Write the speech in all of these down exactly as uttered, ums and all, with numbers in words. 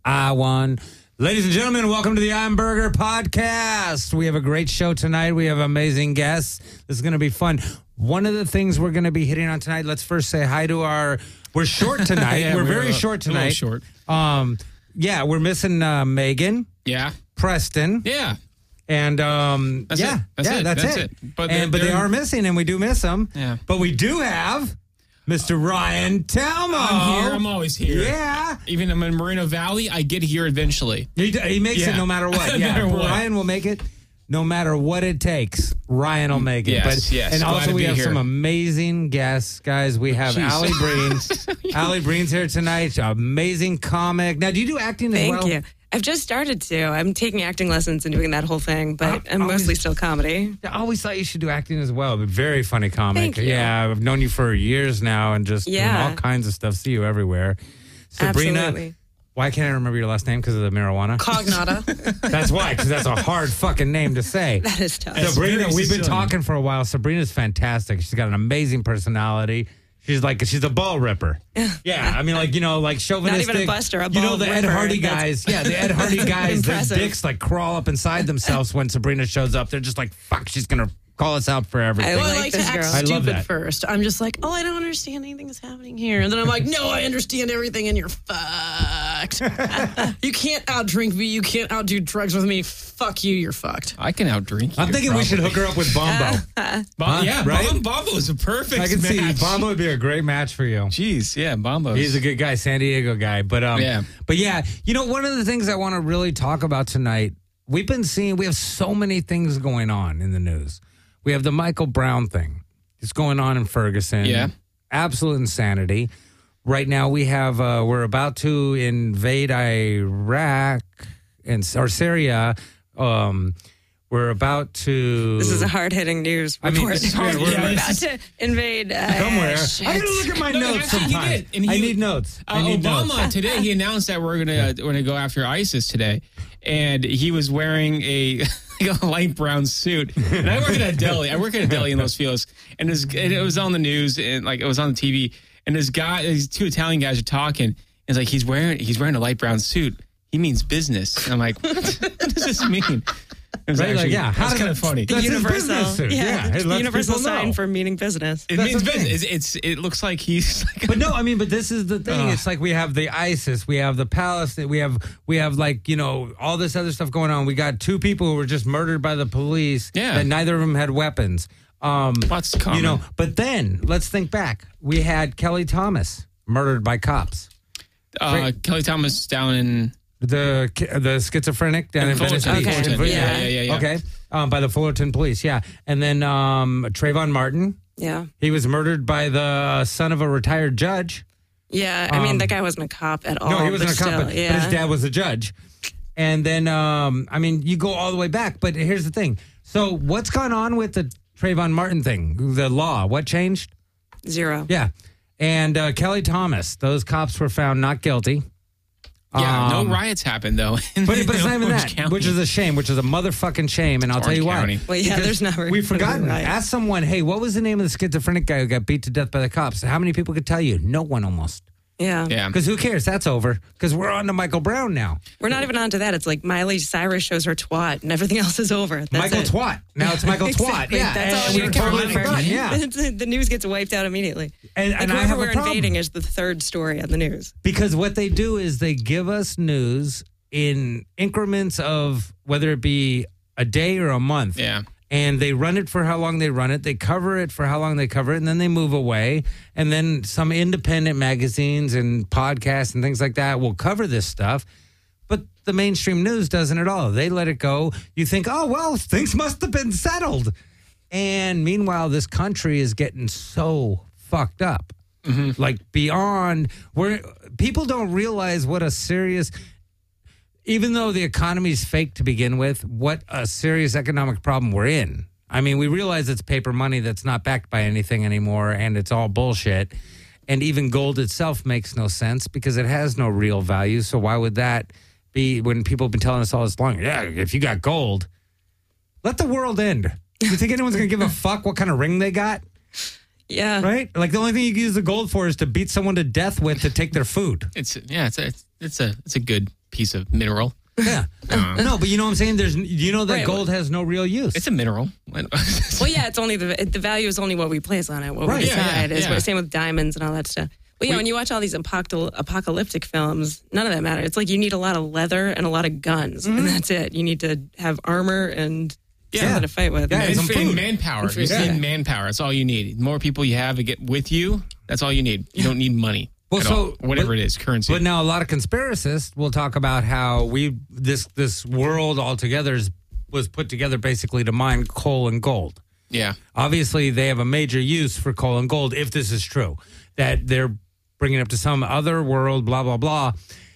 I won. Ladies and gentlemen, welcome to the I'm Burger Podcast. We have a great show tonight. We have amazing guests. This is going to be fun. One of the things we're going to be hitting on tonight, let's first say hi to our, we're short tonight. yeah, we're, we're very a, short tonight. A short. Um, yeah, we're missing uh, Megan. Yeah. Preston. Yeah. And um, that's yeah, it. That's yeah, it. that's, that's it. it. But, and, but they are missing, and we do miss them. Yeah. But we do have Mister Ryan Talmo. I'm here. I'm always here. Yeah. Even I'm in Moreno Valley, I get here eventually. He, he makes yeah. it no matter what. no Yeah, matter what. Ryan will make it no matter what it takes. Ryan will make it. Yes, but, yes. And Glad also to we be have here. some amazing guests, guys. We have Jeez. Allie Breens. Allie Breens here tonight. Amazing comic. Now, do you do acting Thank as well? you. I've just started to. I'm taking acting lessons and doing that whole thing, but I- I'm always- mostly still comedy. I always thought you should do acting as well. But very funny comic. Thank you. Yeah, I've known you for years now and just Yeah. doing all kinds of stuff. See you everywhere. Sabrina, Absolutely. why can't I remember your last name? Because of the marijuana? Cognata. That's why, because that's a hard fucking name to say. That is tough. Sabrina, very we've been Sicilian. talking for a while. Sabrina's fantastic. She's got an amazing personality. She's like, she's a ball ripper. Yeah, I mean, like, you know, like chauvinistic. Not even a buster, a You know, ball the Ed ripper. Hardy That's- guys. Yeah, the Ed Hardy guys, their Impressive. dicks like crawl up inside themselves when Sabrina shows up. They're just like, fuck, she's going to call us out for everything. I Well, I like like this to act girl. I love stupid that. first. I'm just like, oh, I don't understand anything that's happening here. And then I'm like, no, I understand everything and you're fucked. You can't outdrink me. You can't outdo drugs with me. Fuck you, you're fucked. I can outdrink you. I'm thinking we should hook her up with Bombo. Bo- Huh? yeah, Right? Bombo, Bombo is a perfect I can see match. Bombo would be a great match for you. Jeez, yeah, Bombo. He's a good guy, San Diego guy. But um, Yeah. but yeah, you know, one of the things I want to really talk about tonight, we've been seeing, we have so many things going on in the news. We have the Michael Brown thing. It's going on in Ferguson. Yeah. Absolute insanity. Right now we have, uh, we're about to invade Iraq and or Syria. Um, we're about to. This is a hard-hitting news I mean, report. it's hard- We're yeah, about this to invade uh, somewhere. shit. I gotta look at my No, notes actually, he sometimes. did, and I he- need notes. Uh, I need Obama notes. today he announced that we're gonna we're gonna go after ISIS today, and he was wearing a, like a light brown suit. And I work at a deli. I work at a deli in Los Feliz, and, this, and it was on the news and like it was on the T V. And this guy, these two Italian guys are talking. And it's like he's wearing he's wearing a light brown suit. He means business. And I'm like, what, what does this mean? It was Right, like, actually, yeah, how that's does kind it- of funny. That's his universal, business suit. Yeah, it the lets universal people know. sign for meaning business. It That's means the thing. business. It's, it's it looks like he's like But no, I mean, but this is the thing. Ugh. It's like we have the ISIS, we have the Palestine, we have we have like you know all this other stuff going on. We got two people who were just murdered by the police. Yeah. and neither of them had weapons. Um, What's common? you know, but then let's think back. We had Kelly Thomas murdered by cops. uh, Kelly Thomas down in The the schizophrenic down in, In Venice Fullerton. Beach. Okay. In Fullerton. Yeah. Yeah, yeah, yeah. Okay, um, by the Fullerton police. Yeah, and then um, Trayvon Martin. Yeah. He was murdered by the son of a retired judge. Yeah. I mean, Um, that guy wasn't a cop at all. No, he wasn't a but cop, still, but, yeah. but his dad was a judge. And then, um, I mean, you go all the way back. But here's the thing. So what's gone on with the Trayvon Martin thing? The law, what changed? Zero. Yeah. And uh, Kelly Thomas, those cops were found not guilty. yeah. Um, no riots happened though. in- But, but it's not even Orange that, County. which is a shame, which is a motherfucking shame. And I'll tell Orange you why. County. Well, yeah, Because there's never. We've forgotten. Right. Ask someone, hey, what was the name of the schizophrenic guy who got beat to death by the cops? How many people could tell you? No one almost. Yeah. Yeah. Because who cares? That's over. Because we're on to Michael Brown now. We're not even on to that. It's like Miley Cyrus shows her twat and everything else is over. That's Michael it. Twat. Now it's Michael Twat. Exactly. Yeah, That's all and we we've can totally remember. forgotten, yeah. the news gets wiped out immediately. And, Like and I whoever have a we're problem. invading is the third story on the news. Because what they do is they give us news in increments of whether it be a day or a month. Yeah. And they run it for how long they run it. They cover it for how long they cover it. And then they move away. And then some independent magazines and podcasts and things like that will cover this stuff. But the mainstream news doesn't at all. They let it go. You think, oh, well, things must have been settled. And meanwhile, this country is getting so fucked up. Mm-hmm. Like beyond where people don't realize what a serious, even though the economy is fake to begin with, what a serious economic problem we're in. I mean, we realize it's paper money that's not backed by anything anymore, and it's all bullshit. And even gold itself makes no sense because it has no real value. So why would that be when people have been telling us all this long? Yeah, if you got gold, let the world end. You think anyone's going to give a fuck what kind of ring they got? Yeah. Right? Like the only thing you can use the gold for is to beat someone to death with to take their food. It's yeah, it's a it's a it's a good piece of mineral. Yeah. No, but you know what I'm saying? There's, you know that Right. gold has no real use. It's a mineral. Well, yeah, it's only the the value is only what we place on it, what Right. we Yeah, decide. yeah, is yeah. what same with diamonds and all that stuff. But yeah, We- when you watch all these apocal- apocalyptic films, none of that matters. It's like you need a lot of leather and a lot of guns, Mm-hmm. and that's it. You need to have armor and Yeah. something to fight with. Yeah, and, some and food. manpower. You Yeah. need manpower. That's all you need. The more people you have to get with you, that's all you need. You don't need money. Well, at so- all. whatever but- it is, currency. But now a lot of conspiracists will talk about how we this this world altogether is, was put together basically to mine coal and gold. yeah. Obviously, they have a major use for coal and gold if this is true, that they're bringing it up to some other world, blah, blah, blah.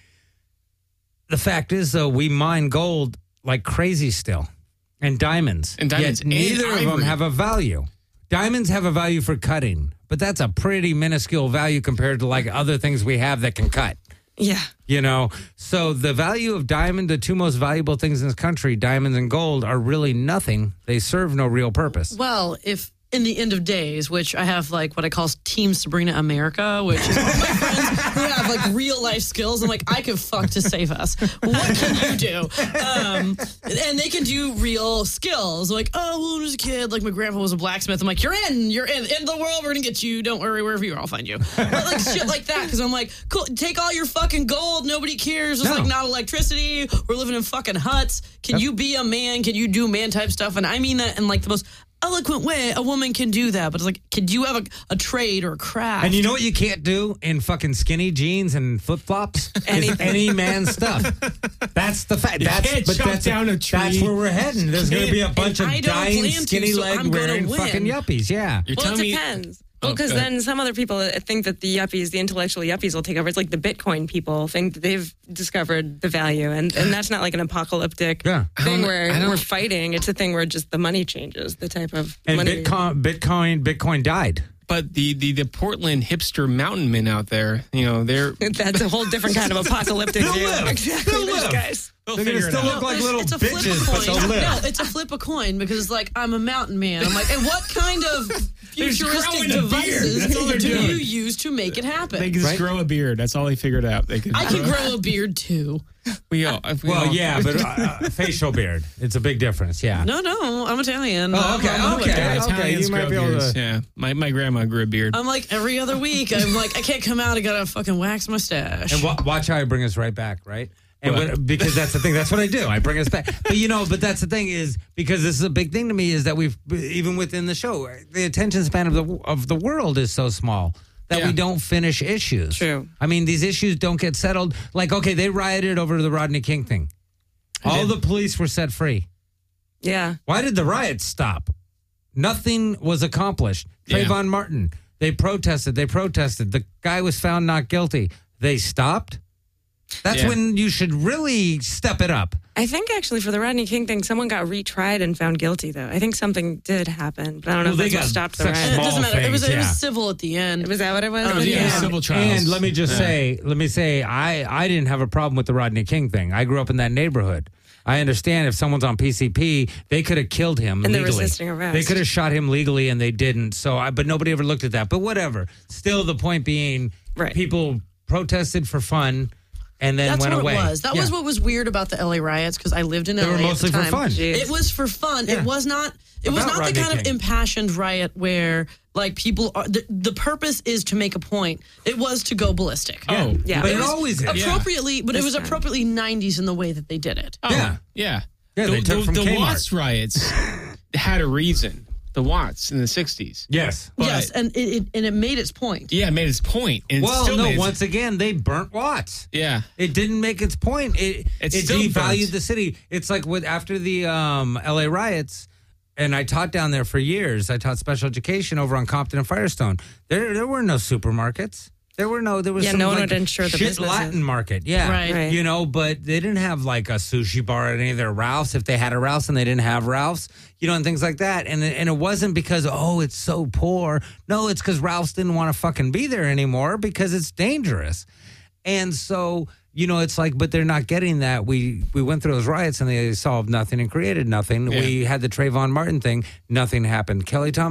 The fact is, though, we mine gold like crazy still and diamonds. And diamonds Yet and neither of them ivory. have a value. Diamonds have a value for cutting, but that's a pretty minuscule value compared to like other things we have that can cut. Yeah. You know, so the value of diamond, the two most valuable things in this country, diamonds and gold, are really nothing. They serve no real purpose. Well, if in the end of days, which I have like what I call Team Sabrina America, which is all my friends who have like real life skills. I'm like, I can fuck to save us. What can you do? Um, and they can do real skills. Like, oh, well, when I was a kid, like my grandpa was a blacksmith. I'm like, you're in, you're in, in the world. We're gonna get you. Don't worry, wherever you are, I'll find you. But like shit like that, because I'm like, cool. Take all your fucking gold. Nobody cares. There's No. like not electricity. We're living in fucking huts. Can you be a man? Can you do man type stuff? And I mean that in like the most eloquent way. A woman can do that, but it's like, could you have a, a trade or a craft? And you know what you can't do in fucking skinny jeans and flip flops? Is Anything. any man stuff. That's the fact. You That's can't but chop that's down a tree. That's where we're heading. There's going to be a bunch of I don't dying, plan to, skinny so leg I'm gonna wearing win. fucking yuppies. Yeah. You're Well, it telling me. depends. Well, Oh, because go ahead. then some other people think that the yuppies, the intellectual yuppies, will take over. It's like the Bitcoin people think that they've discovered the value, and, and that's not like an apocalyptic Yeah. thing don't- where I don't- we're fighting. It's a thing where just the money changes, the type of And money. Bitcoin, Bitcoin, Bitcoin died. But the, the, the Portland hipster mountain men out there, you know, they're That's a whole different kind of apocalyptic view. live. Exactly, They'll those live. guys. they'll They're gonna figure it still out. look like it's- little it's a flip bitches, a but coin. they'll live. No, it's a flip a coin because it's like I'm a mountain man. I'm like, and what kind of They're just futuristic growing a beard. devices That's all they're do doing. you use to make it happen? They can just Right? grow a beard. That's all they figured out. They can I can grow a beard too. We all, we Well, all- yeah, but uh, facial beard. It's a big difference. Yeah. No, no, I'm Italian. Oh, okay, I'm, I'm okay. like- Yeah, okay, Italians you might grow be able beards. to- Yeah, my, my grandma grew a beard. I'm like every other week. I'm like, I can't come out. I gotta fucking wax my stash. And wa- watch how I bring us right back, right? And What? when, because that's the thing. That's what I do. I bring us back. But you know, but that's the thing is because this is a big thing to me is that we've even within the show, the attention span of the of the world is so small that Yeah. we don't finish issues. True. I mean, these issues don't get settled. Like, okay, they rioted over the Rodney King thing. All the police were set free. Yeah. Why did the riots stop? Nothing was accomplished. Yeah. Trayvon Martin, they protested. They protested. The guy was found not guilty. They stopped. That's Yeah. when you should really step it up. I think actually for the Rodney King thing, someone got retried and found guilty, though. I think something did happen, but I don't know Well, they if that's what got stopped the such riot. it small doesn't matter. It was things, it was yeah. civil at the end. Was that what it was? Oh, yeah, And- civil trials. And let me just Yeah. say, let me say, I, I didn't have a problem with the Rodney King thing. I grew up in that neighborhood. I understand if someone's on P C P, they could have killed him And they're legally. resisting arrest. They could have shot him legally, and they didn't. So, I, but nobody ever looked at that. But whatever. Still, the point being, Right. people protested for fun, and then That's went what away. it was. That was Yeah. what was weird about the L A riots because I lived in They L A were at the mostly for time. fun. Jeez. It was for fun. Yeah. It was not. It was About not Rodney the kind King. of impassioned riot where like people are. The, the purpose is to make a point. It was to go ballistic. Oh, Yeah. But it, was always is. appropriately, but it This was time. appropriately nineties in the way that they did it. Oh, Yeah. yeah. Yeah, the they took the, from the Kmart. Watts riots had a reason. The Watts in the sixties. Yes. But- yes, and it, it and it made its point. Yeah, it made its point. And it Well, still no, made its- once again, they burnt Watts. Yeah. It didn't make its point. It It's it still devalued burnt. the city. It's like with after the um, L A riots, and I taught down there for years. I taught special education over on Compton and Firestone. There there were no supermarkets. There were no. There was Yeah, some no one like would insure the shit businesses. Latin market. Yeah, Right. Right. You know, but they didn't have like a sushi bar at any of their Ralphs. If they had a Ralphs and they didn't have Ralphs, you know, and things like that. And it- and it wasn't because oh it's so poor. No, it's because Ralphs didn't want to fucking be there anymore because it's dangerous. And so, you know, it's like, but they're not getting that. We we went through those riots and they solved nothing and created nothing. Yeah. We had the Trayvon Martin thing, nothing happened. Kelly Thomas thing,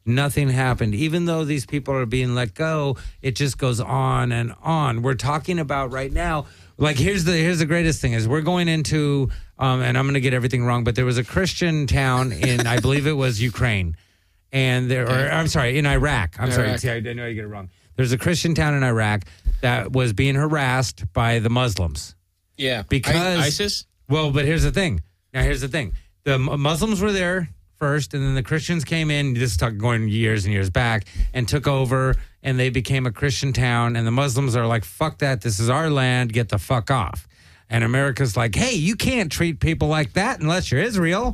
Nothing happened. Even though these people are being let go, it just goes on and on. We're talking about right now, like here's the here's the greatest thing is we're going into, um, and I'm going to get everything wrong, but there was a Christian town in, I believe it was Ukraine, and there, or I'm sorry, in Iraq. I'm sorry, Iraq. see, I, I know you get it wrong. There's a Christian town in Iraq that was being harassed by the Muslims. Yeah. Because I- ISIS? Well, but here's the thing. Now, here's the thing. The M- Muslims were there first, and then the Christians came in. This is talking going years and years back, and took over, and they became a Christian town. And the Muslims are like, "Fuck that! This is our land. Get the fuck off." And America's like, "Hey, you can't treat people like that unless you're Israel."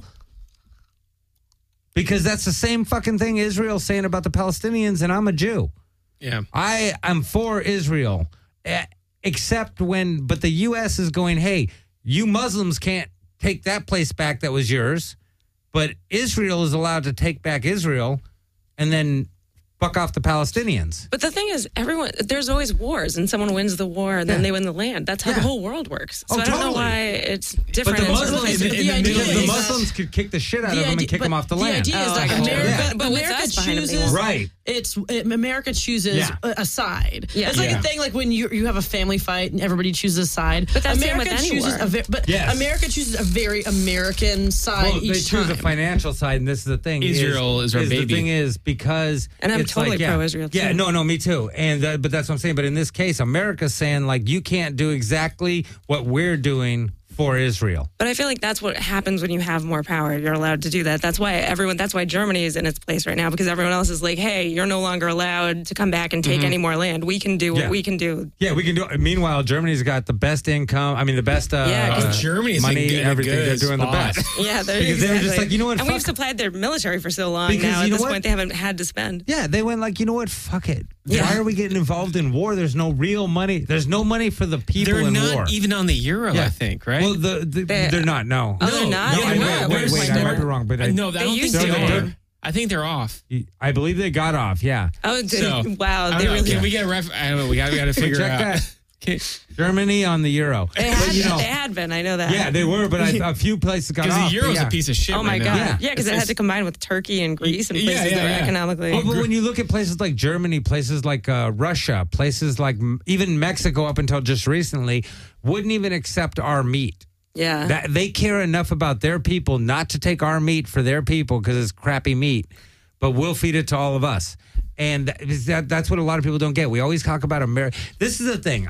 Because that's the same fucking thing Israel's saying about the Palestinians, and I'm a Jew. Yeah. I am for Israel, eh, except when, but the U S is going, hey, you Muslims can't take that place back that was yours, but Israel is allowed to take back Israel and then fuck off the Palestinians. But the thing is, everyone there's always wars, and someone wins the war, and then Yeah. they win the land. That's how Yeah. the whole world works. So Oh, I don't totally. know why it's But different. the in certain Muslims, places. in- in the idea because the is- Muslims could kick the shit out of them and kick but them off the the land. idea is Oh, that I get America, it. But with America us behind them, they chooses won't. Right. It's it, America chooses Yeah. a, a side. Yeah. It's like Yeah. a thing like when you you have a family fight and everybody chooses a side. But that's the same America with any chooses war. a very, but Yes. America chooses a very American side Well, they each choose time. a financial side, and this is the thing. Israel is our The baby. thing is because And I'm it's totally like, yeah, pro-Israel, too. Yeah, no, no, me too. And uh, but that's what I'm saying. But in this case, America's saying like you can't do exactly what we're doing for Israel. But I feel like that's what happens when you have more power. You're allowed to do that. That's why everyone. That's why Germany is in its place right now, because everyone else is like, "Hey, you're no longer allowed to come back and take any more land. We can do what Yeah. we can do." Yeah, we can do it. Meanwhile, Germany's got the best income. I mean, the best uh, Yeah, 'cause uh, Germany's money, in good- in a everything. good They're doing spot. the best. Yeah, they're Because they were just exactly. like, you know what, And we've fuck- supplied their military for so long Because now. you At know this what? point, they haven't had to spend. Yeah, they went like, you know what? Fuck it. Yeah. Why are we getting involved in war? There's no real money. There's no money for the people They're in not war. even on the euro, Yeah. I think, right? Well, the, the, They- they're not. No. Oh, they're No, not. no, They I, were. were. wait, At wait, one wait, point, I they might be were. wrong, but I, I, no, I They don't think used they to. are. I think they're off. I believe they got off. Yeah. Oh, d- So, wow! I don't They know, really. Can we get a ref? I don't know. We got we got to figure Check out. that. Okay. Germany on the euro. They But, had, you know, they had been. I know that. yeah, they were, but I, a few places got Because off. the euro's but yeah. a piece of shit. Oh my right god! now. Yeah, because it It's- had to combine with Turkey and Greece and Yeah, places yeah, that were yeah. economically. Oh, but when you look at places like Germany, places like uh, Russia, places like m- even Mexico up until just recently, wouldn't even accept our meat. yeah. That they care enough about their people not to take our meat for their people because it's crappy meat, but we'll feed it to all of us. And that, that, that's what a lot of people don't get. We always talk about America. This is the thing.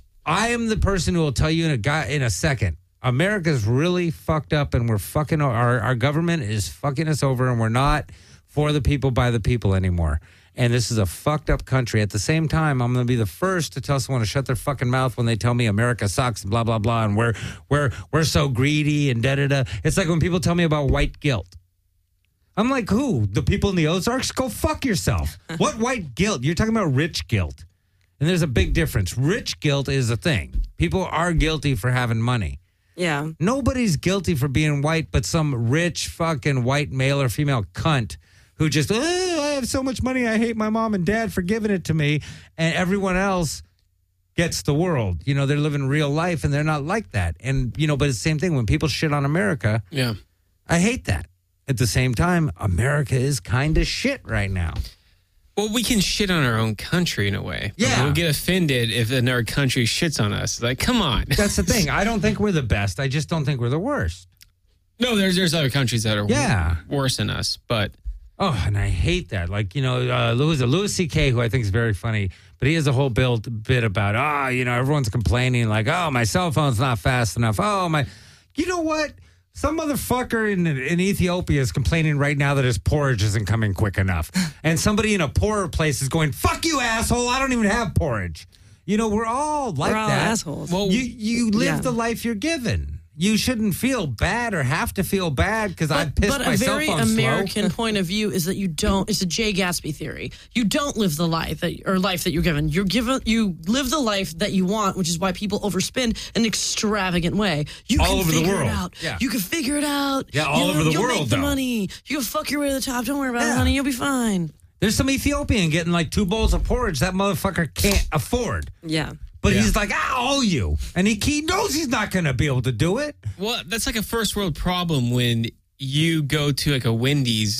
I am the person who will tell you in a guy in a second. America's really fucked up, and we're fucking our our government is fucking us over, and we're not for the people by the people anymore. And this is a fucked up country. At the same time, I'm going to be the first to tell someone to shut their fucking mouth when they tell me America sucks and blah blah blah, and we're we're we're so greedy and da da da. It's like when people tell me about white guilt. I'm like, who? The people in the Ozarks? Go fuck yourself. What white guilt? You're talking about rich guilt. And there's a big difference. Rich guilt is a thing. People are guilty for having money. yeah. Nobody's guilty for being white, but some rich fucking white male or female cunt who just, oh, I have so much money. I hate my mom and dad for giving it to me. And everyone else gets the world. You know, they're living real life and they're not like that. And, you know, but it's the same thing when people shit on America. Yeah. I hate that. At the same time, America is kind of shit right now. Well, we can shit on our own country in a way. But Yeah. We'll get offended if another country shits on us. Like, come on. That's the thing. I don't think we're the best. I just don't think we're the worst. No, there's there's other countries that are Yeah. w- worse than us. But Oh, and I hate that. Like, you know, uh, Louis, Louis C K, who I think is very funny, but he has a whole build, bit about, ah, oh, you know, everyone's complaining like, oh, my cell phone's not fast enough. Oh, my. You know what? Some motherfucker in, in Ethiopia is complaining right now that his porridge isn't coming quick enough. And somebody in a poorer place is going, fuck you, asshole. I don't even have porridge. You know, we're all like We're all that. assholes. Well, You, you live Yeah. the life you're given. You shouldn't feel bad or have to feel bad because I But, pissed but my a cell very phone American point of view is that you don't. It's a Jay Gatsby theory. You don't live the life that or life that you're given. You're given. You live the life that you want, which is why people overspend in an extravagant way. You All can over the figure world. it out. Yeah. You can figure it out. Yeah, all You'll- over the you'll world, Make the though. money. You can fuck your way to the top. Don't worry about Yeah. it, honey. You'll be fine. There's some Ethiopian getting like two bowls of porridge that motherfucker can't afford. Yeah. But Yeah. he's like, I owe you. And he, he knows he's not going to be able to do it. well, that's like a first world problem when you go to like a Wendy's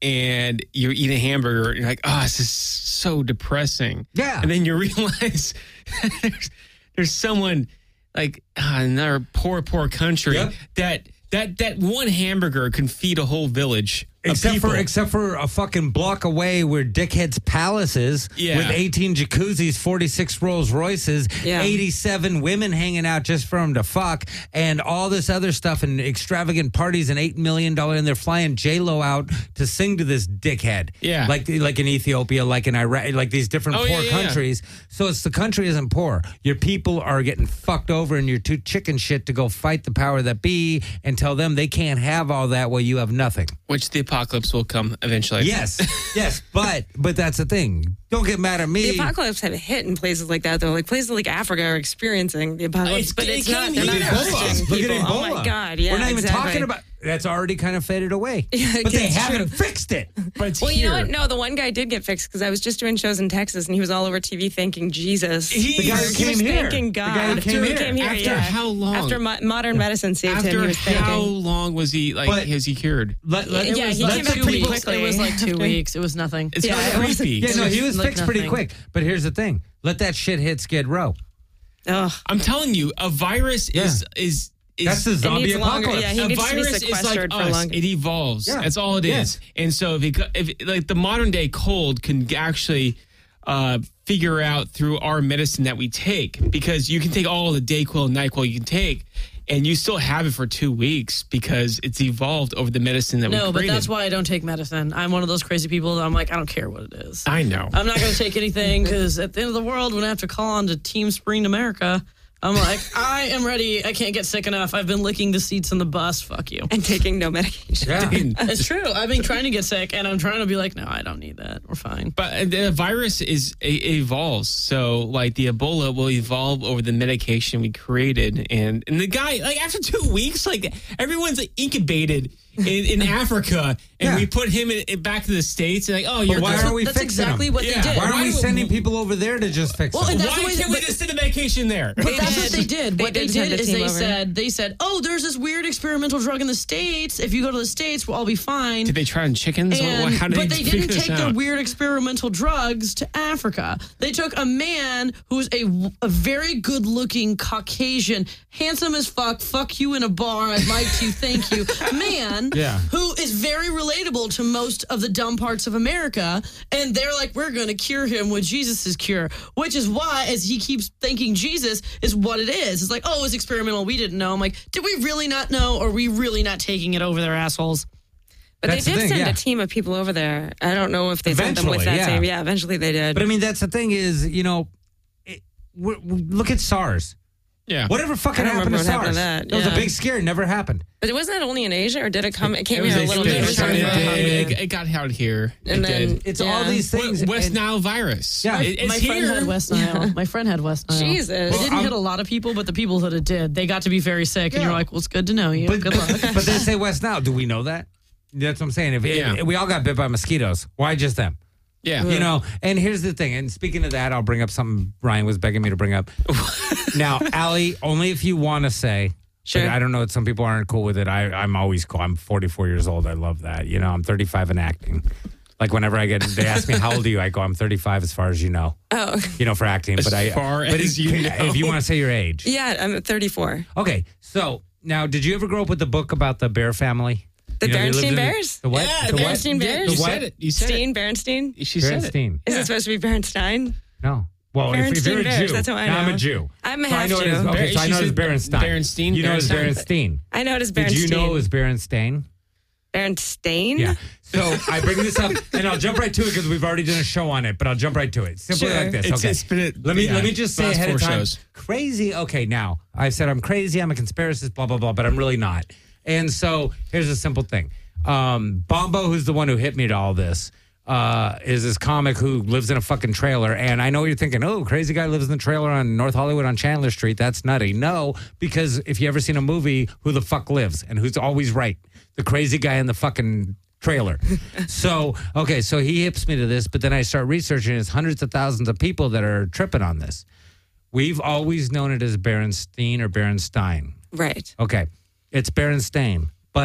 and you eat a hamburger, and you're like, oh, this is so depressing. Yeah. And then you realize there's, there's someone like uh, in another poor, poor country Yep. that, that, that one hamburger can feed a whole village. Except people. for except for a fucking block away where Dickhead's Palace is, Yeah. with eighteen jacuzzis, forty-six Rolls Royces, Yeah. eighty-seven women hanging out just for them to fuck, and all this other stuff and extravagant parties and eight million dollars, and they're flying J Lo out to sing to this dickhead. Yeah. like like in Ethiopia, like in Iraq, like these different Oh, poor yeah, yeah, yeah. countries. So it's the country isn't poor. Your people are getting fucked over, and you're too chicken shit to go fight the power that be and tell them they can't have all that while you have nothing. Which the apocalypse will come eventually. Yes, yes, but but that's the thing. Don't get mad at me. The apocalypse have hit in places like that, though. Like places like Africa are experiencing the apocalypse, It's- but it it's came not. They're not here. arresting Look at people. Ebola. Oh my god! Yeah, we're not even exactly. talking about. That's already kind of faded away. Yeah, but they it's haven't true. fixed it. But it's Well, here. you know what? No, the one guy did get fixed because I was just doing shows in Texas, and he was all over T V thanking Jesus. He- The guy who He came was here. thanking The God. guy who came He here. came here, After yeah. how long? After mo- modern medicine saved him, he After was how thanking. long was he like? But- was he cured? Let, let, Yeah, it he was, came let back the pretty people- quickly. It was like two weeks. It was nothing. It's Yeah, kind it of was- creepy. Yeah, no, he was Like fixed pretty nothing. quick. But here's the thing: let that shit hit Skid Row. Ugh. I'm telling you, a virus Yeah. is is. is That's the It zombie needs longer. apocalypse. Yeah, he a needs to be virus is like sequestered for us. longer. It evolves. Yeah. That's all it is. Yes. And so if it, co- if it, like the modern day cold can actually uh, figure out through our medicine that we take, because you can take all the Dayquil and NyQuil you can take, and you still have it for two weeks because it's evolved over the medicine that we No, created. but that's why I don't take medicine. I'm one of those crazy people that I'm like, I don't care what it is. I know. I'm not going to take anything because at the end of the world, when I have to call on to Team Spring America, I'm like, I am ready. I can't get sick enough. I've been licking the seats on the bus. Fuck you. And taking no medication. Yeah. It's true. I've been trying to get sick, and I'm trying to be like, no, I don't need that. We're fine. But the virus is it evolves, so like the Ebola will evolve over the medication we created, and and the guy like after two weeks, like everyone's like, incubated in, in Africa, and Yeah. we put him in, in back to the States, and like, oh, you're why that's aren't we That's fixing exactly them? what Yeah. they did. Why aren't Why we would- sending people over there to just fix Well, them? and that's why the way can't that- we just send the medication there? But that's what did. they did. They What they did did send a is team they over. said, they said, oh, there's this weird experimental drug in the States. If you go to the States, we'll all be fine. Did they try on chickens? What- And- what- How did but they, they figure didn't this take the out? weird experimental drugs to Africa. They took a man who's a, a very good looking Caucasian, handsome as fuck, fuck you in a bar, I'd like to, thank you, man Yeah. who is very relatable to most of the dumb parts of America. And they're like, we're going to cure him with Jesus' cure, which is why, as he keeps thanking Jesus, is what it is. It's like, oh, it's experimental. We didn't know. I'm like, did we really not know? Or are we really not taking it over their assholes? But That's they the did thing, send yeah. a team of people over there. I don't know if they sent them with Eventually, that yeah. same. Yeah, eventually they did. But I mean, that's the thing is, you know, it, we're, we look at SARS. Yeah. Whatever fucking I don't happened to remember what SARS? happened to that, It was a yeah. big scare. It never happened. But it wasn't that only in Asia, or did it come? It came It was here a a little spin- bit. it It was was coming it, coming from- from it, Hungary. it got out here. And it then- did. It's Yeah. all these things. West and- Nile virus. Yeah. It- it's My friend here. had West Nile. My friend had West Nile. Jesus. It Well, didn't I'm- hit a lot of people, but the people that it did, they got to be very sick. And Yeah. you're like, well, it's good to know you. But, Good luck. but they say West Nile. Do we know that? That's what I'm saying. If, Yeah. if we all got bit by mosquitoes, why just them? Yeah. You know, and here's the thing. And speaking of that, I'll bring up something Ryan was begging me to bring up. Now, Allie, only if you want to say, Sure. but I don't know that some people aren't cool with it. I, I'm always cool. I'm forty-four years old. I love that. You know, I'm thirty-five and acting. Like whenever I get, they ask me, how old are you? I go, I'm thirty-five as far as you know. Oh, You know, for acting. As but I, far but as if, you know. if you want to say your age. yeah. I'm thirty-four. Okay. So now, did you ever grow up with the book about the bear family? The You know, they lived Berenstein in the- Bears? The what? Yeah, the the what? Berenstein Bears? You The what? said it. You said Steen Berenstein? it. She said it. Berenstein. Is it supposed to be Berenstein? No. Well, if, if you're a Berenstein Bears, Jew, that's how I now I'm know. a Jew. I'm a So I half know it is. Jew. Okay, so I She know it is said Berenstein. Berenstein, You know it is Berenstein. Berenstein. I know it is Berenstein. Did you know it was Berenstein? Berenstain? Yeah. So I bring this up, and I'll jump right to it because we've already done a show on it. But I'll jump right to it. Simply Sure. like this. It's- okay. it's been a- let me yeah, let me just say last ahead of four time. shows. Crazy. Okay. Now I've said I'm crazy. I'm a conspiracist. Blah blah blah. But I'm really not. And so here's a simple thing. Um, Bombo, who's the one who hit me to all this, uh, is this comic who lives in a fucking trailer. And I know you're thinking, oh, crazy guy lives in the trailer on North Hollywood on Chandler Street. That's nutty. No, because if you ever seen a movie, Who the Fuck Lives and who's always right? The crazy guy in the fucking trailer. So, okay, so he hips me to this, but then I start researching. It's hundreds of thousands of people that are tripping on this. We've always known it as Berenstein or Berenstein. Right. Okay, it's Berenstain, but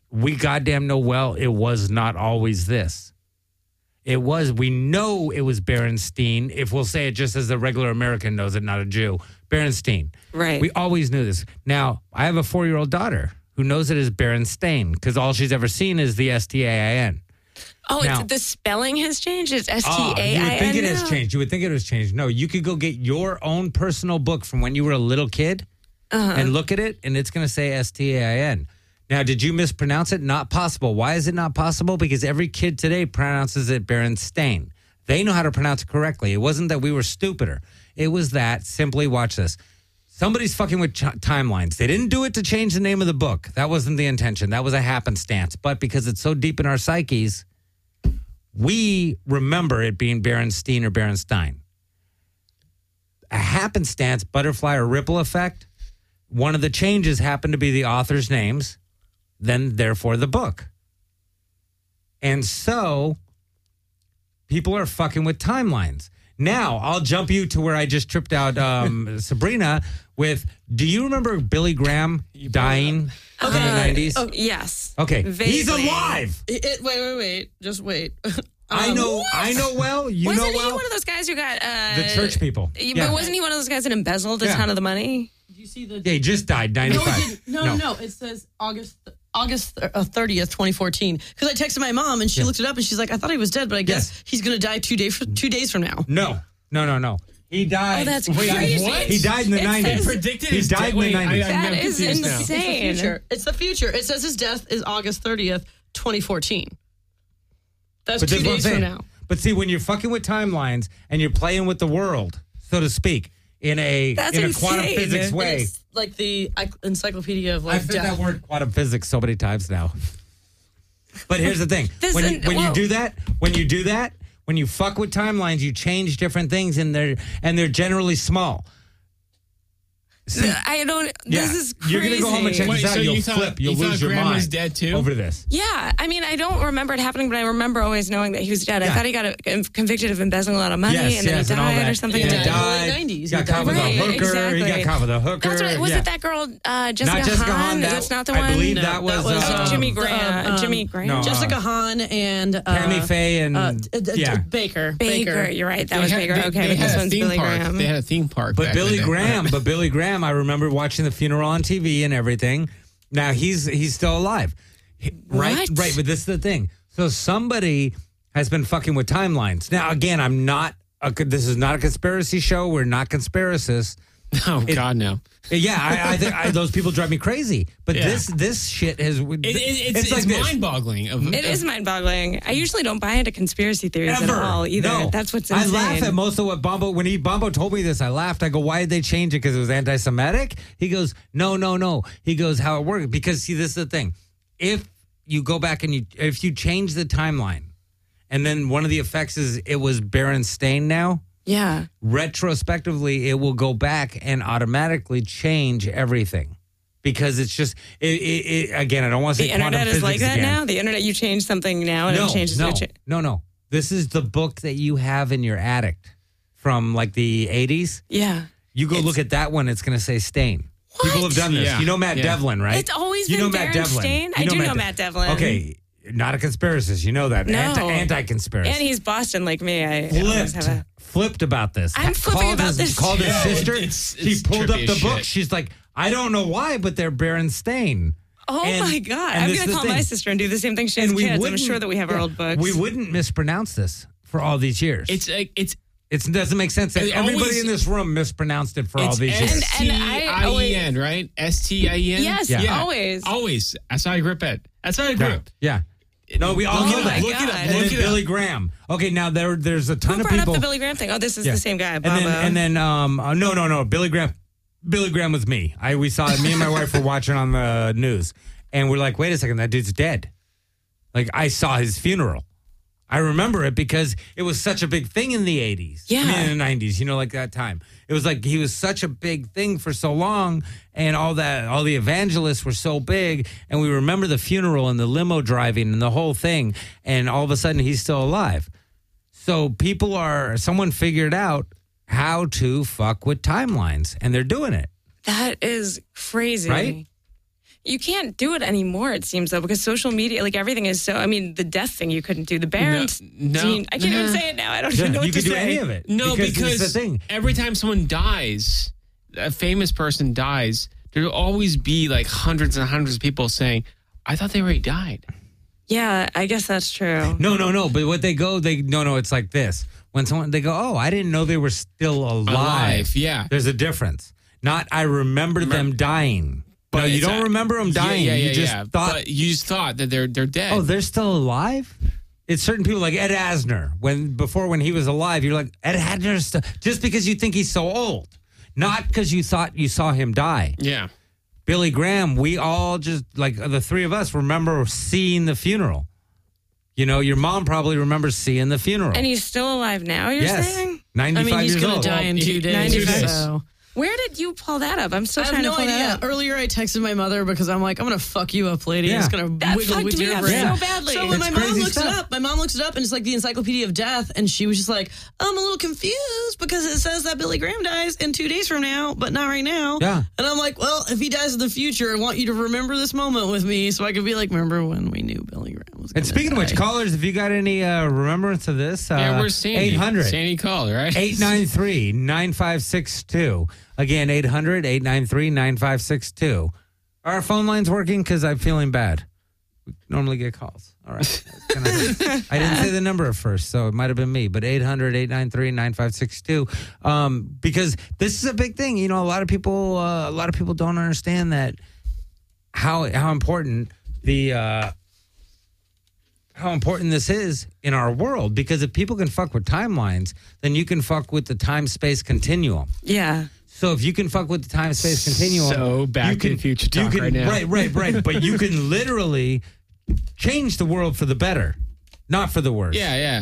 we goddamn know well it was not always this. It was, we know it was Berenstein, if we'll say it just as a regular American knows it, not a Jew. Berenstein. Right. We always knew this. Now, I have a four-year-old daughter who knows it as Berenstain because all she's ever seen is the S T A I N. Oh, Now- it's, the spelling has changed? It's S T A I N Oh, you would think it has now? changed. You would think it has changed. No, you could go get your own personal book from when you were a little kid Uh-huh. and look at it, and it's going to say S T A I N. Now, did you mispronounce it? Not possible. Why is it not possible? Because every kid today pronounces it Berenstain. They know how to pronounce it correctly. It wasn't that we were stupider. It was that, simply watch this. Somebody's fucking with ch- timelines. They didn't do it to change the name of the book. That wasn't the intention. That was a happenstance. But because it's so deep in our psyches, we remember it being Berenstein or Berenstein. A happenstance, butterfly or ripple effect, one of the changes happened to be the author's names, then therefore the book. And so people are fucking with timelines. Now, I'll jump you to where I just tripped out um, Sabrina with, do you remember Billy Graham dying in the nineties? Oh, yes. Okay, Vaguely. he's alive. It, it- wait, wait, wait. Just wait. I Um, know, I know well. You Wasn't know he well. one of those guys who got uh, The church people. Yeah. Yeah. But wasn't he one of those guys that embezzled a Yeah. ton of the money? Do you see the? Yeah, he just died, No, ninety-five. it didn't. no, no, no. It says August August thirtieth, twenty fourteen. Because I texted my mom and she Yeah. looked it up and she's like, I thought he was dead, but I guess Yes. he's going to die two days two days from now. No, no, no, no. He died. Oh, that's he died- crazy. what? He died in the It nineties. says- Predicted He his died death. in the Wait, I- nineties. I'm That is confused now. insane. It's the future. It's the future. It says his death is August thirtieth, twenty fourteen. That's But two this is what I'm days from saying. now. But see, when you're fucking with timelines and you're playing with the world, so to speak, in a That's in a quantum insane. physics And way. It's like the encyclopedia of like I've said death. that word quantum physics so many times now. But here's the thing: This when you, isn't- when you whoa. do that, when you do that, when you fuck with timelines, you change different things, and they're and they're generally small. See, I don't. yeah, This is crazy. you're gonna go home and check Wait, this out. so You'll you thought- flip. You'll you lose thought your Graham mind was dead too? over this. Yeah, I mean, I don't remember it happening, but I remember always knowing that he was dead. Yeah. I thought he got a, convicted of embezzling a lot of money, Yes, and then yes, he and all died that. or something. And He he died in the died. early nineties. He got He caught with a died. hooker. Right, He got exactly. caught with a hooker. That's right. Was yeah. it that girl, uh, Jessica, Not Jessica Hahn? Hahn. That, That's not the I one. believe No, that was, that was, um, Jimmy the, Graham. um, Jimmy Graham. no, Jessica Hahn and uh, Tammy Faye and uh, d- d- yeah. Baker. Baker. You're right. That They was had- Baker. they- okay, they but had this a one's theme Billy park. Graham. They had a theme park. But back in Billy the day. Graham, but Billy Graham, I remember watching the funeral on T V and everything. Now he's he's still alive, He- right? What? Right. But this is the thing. So somebody has been fucking with timelines. Now again, I'm not. A, this is not a conspiracy show. We're not conspiracists. Oh God, no! Yeah, I, I think I, those people drive me crazy. But Yeah. this this shit has. It, it, it's it's, like this. mind-boggling. Of, It is mind-boggling. I usually don't buy into conspiracy theories Ever. at all either. No. That's what's I insane. laugh at most of what Bombo, when he Bombo told me this, I laughed. I go, why did they change it? Because it was anti-Semitic? He goes, no, no, no. He goes, how it worked. Because see, this is the thing. If you go back and you, if you change the timeline, and then one of the effects is it was Berenstain now, Yeah. retrospectively, it will go back and automatically change everything. Because it's just, it, it, it, again, I don't want to say The quantum internet is physics like that again. now? The internet, you change something now and No, it changes no, to a cha- no, no. This is the book that you have in your attic from like the eighties. Yeah. You go look at that one, it's going to say Stain. People have done this. Yeah, You know Matt yeah. Devlin, right? It's always you been know Matt Darren Devlin. Stain? You I do know De- Matt Devlin. Okay, not a conspiracist. You know that. No. Anti- anti-conspiracist. And he's Boston like me. I always flipped, have a. flipped about this. I'm flipping called about his, this Called too. his sister. It's- she it's pulled up trippy the as book. shit. She's like, I don't know why, but they're Berenstain. Oh And- my God. and I'm this going is to the call my thing. sister and do the same thing she has And we kids. I'm wouldn't- sure that we have our yeah, old books. We wouldn't mispronounce this for all these years. It's like it's It doesn't make sense that It everybody always- in this room mispronounced it for all it's these years. S T I E N, right? S T I E N. Yes, Yeah. always. always. That's how I grew up at. That's how I grew Yeah. up. yeah. No, we all Oh know that. my Look it up. God. And then Look it up. Billy Graham. Okay, now there there's a ton Who of brought people. up the Billy Graham thing? Oh, this is Yeah. the same guy, and Bobo. then and then um uh, no no no Billy Graham. Billy Graham was me. I we saw it. Me and my wife were watching on the news, and we're like, wait a second, that dude's dead. Like I saw his funeral. I remember it because it was such a big thing in the eighties. I mean, Yeah. in the nineties, you know, like that time. It was like he was such a big thing for so long, and all that, all the evangelists were so big, and we remember the funeral and the limo driving and the whole thing, and all of a sudden he's still alive. So people are, someone figured out how to fuck with timelines, and they're doing it. that is crazy. Right? You can't do it anymore, it seems, though, because social media, like everything is so. I mean, the death thing you couldn't do. The Barons. No, scene, I can't no. even say it now. I don't Yeah, even know what you to could do say. any of it. No, because, because it's the thing. every time someone dies, a famous person dies, there'll always be like hundreds and hundreds of people saying, I thought they already died. Yeah, I guess that's true. No, no, no. But what they go, they no, no. It's like this. When someone they go, oh, I didn't know they were still alive. Alive, yeah. There's a difference. Not I remember them dying. But no, you it's don't a- remember them dying. Yeah, yeah, you yeah, just yeah. thought, But you just thought that they're they're dead. oh, they're still alive. It's certain people like Ed Asner. When before when he was alive, you're like Ed Asner. Still, just because you think he's so old, not because you thought you saw him die. yeah. Billy Graham, we all just like the three of us remember seeing the funeral. You know, your mom probably remembers seeing the funeral. And he's still alive now, you're yes, saying? ninety-five I mean, he's years going old. to die in Well, two he- days. ninety-five. So. Where did you pull that up? I'm still I have trying no to pull idea. that up. Earlier, I texted my mother because I'm like, I'm going to fuck you up, lady. Yeah. It's going to That wiggle fucked with me your up brain. so badly. So when It's my mom crazy looks stuff. it up, my mom looks it up and it's like the Encyclopedia of Death. And she was just like, I'm a little confused because it says that Billy Graham dies in two days from now, but not right now. Yeah. And I'm like, well, if he dies in the future, I want you to remember this moment with me so I can be like, remember when we knew Billy Graham was going And to speaking die. of which, callers, if you got any uh, remembrance of this, uh, Yeah, where's Sandy? eight hundred Sandy called, right? eight nine three nine five six two. Again, eight hundred eight nine three nine five six two. Are our phone lines working? Because I'm feeling bad. We normally get calls. All right. That's gonna- I didn't say the number at first, so it might have been me. But eight hundred eight nine three nine five six two. Um, because this is a big thing. You know, a lot of people, uh, a lot of people don't understand that how how important the uh, how important this is in our world. Because if people can fuck with timelines, then you can fuck with the time space continuum. Yeah. So if you can fuck with the time space continuum, So Back you to the can- Future you talk can- right now. Right, right, right. But you can literally change the world for the better, not for the worse. Yeah, yeah.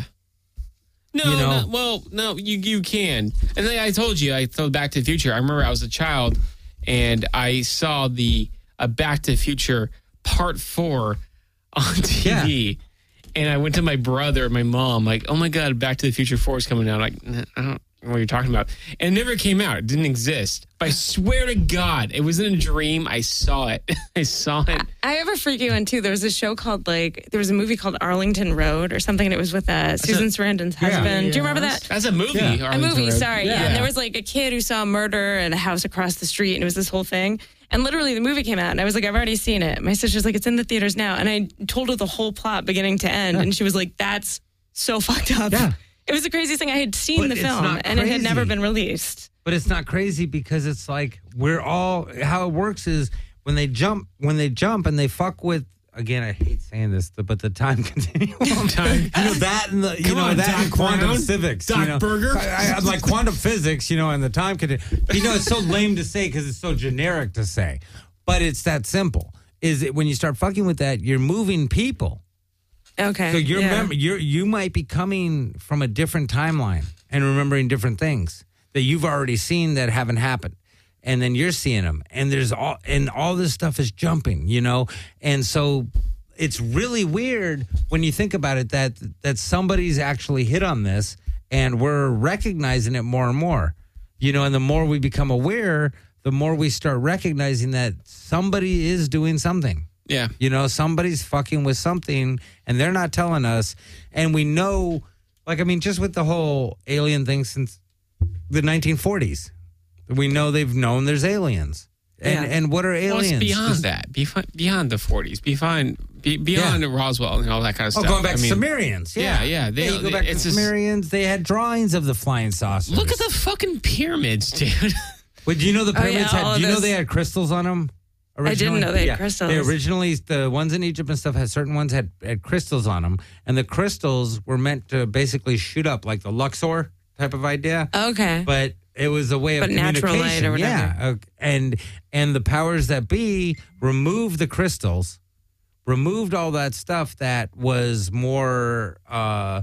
No, You know? no, well, no, you you can. And then I told you, I thought Back to the Future. I remember I was a child and I saw the uh, Back to the Future Part Four on T V, and I went to my brother and my mom, like, "Oh my God, Back to the Future Four is coming out." Like, "Nah, I don't know what you're talking about. And it never came out. It didn't exist. But I swear to God, it wasn't a dream. I saw it. I saw it. I have a freaky one too. There was a show called like there was a movie called Arlington Road or something, and it was with uh, Susan Sarandon's husband. Do you remember that? That's a movie. Yeah. A Arlington movie, Road. sorry. Yeah. And there was like a kid who saw a murder in a house across the street, and it was this whole thing. And literally, the movie came out, and I was like, I've already seen it. My sister's like, it's in the theaters now. And I told her the whole plot, beginning to end, and she was like, that's so fucked up. Yeah. It was the craziest thing. I had seen But the it's film, not and it had crazy. never been released. But it's not crazy because it's like we're all how it works is when they jump when they jump and they fuck with again I hate saying this but the time continuum Time. you know that and the you Come know on, that Doc and quantum Brown. civics Doc you know? Berger. I, I, like quantum physics you know and the time continuum you know it's so lame to say because it's so generic to say but it's that simple is it when you start fucking with that you're moving people. Okay. So you're yeah. remember you're you might be coming from a different timeline and remembering different things that you've already seen that haven't happened. And then you're seeing them and there's all and all this stuff is jumping, you know? And so it's really weird when you think about it that that somebody's actually hit on this and we're recognizing it more and more. You know, and the more we become aware, the more we start recognizing that somebody is doing something. Yeah. You know, somebody's fucking with something and they're not telling us. And we know, like, I mean, just with the whole alien thing since the nineteen forties, we know they've known there's aliens. And Yeah. and what are Well, aliens? it's beyond Just- that. Befi- Beyond the forties. Beyond, be, beyond Roswell and all that kind of Oh, stuff. going back I mean, to Sumerians. Yeah, yeah, yeah, they- you go back it's to just- Sumerians. They had drawings of the flying saucers. Look at the fucking pyramids, dude. Wait, do you know the Oh, yeah, pyramids all had? of Do you know this. they had crystals on them? I didn't know they had crystals. They originally, the ones in Egypt and stuff had certain ones had, had crystals on them, and the crystals were meant to basically shoot up like the Luxor type of idea. Okay. But it was a way of But natural light communication. or whatever. Yeah, uh, and and the powers that be removed the crystals, removed all that stuff that was more uh,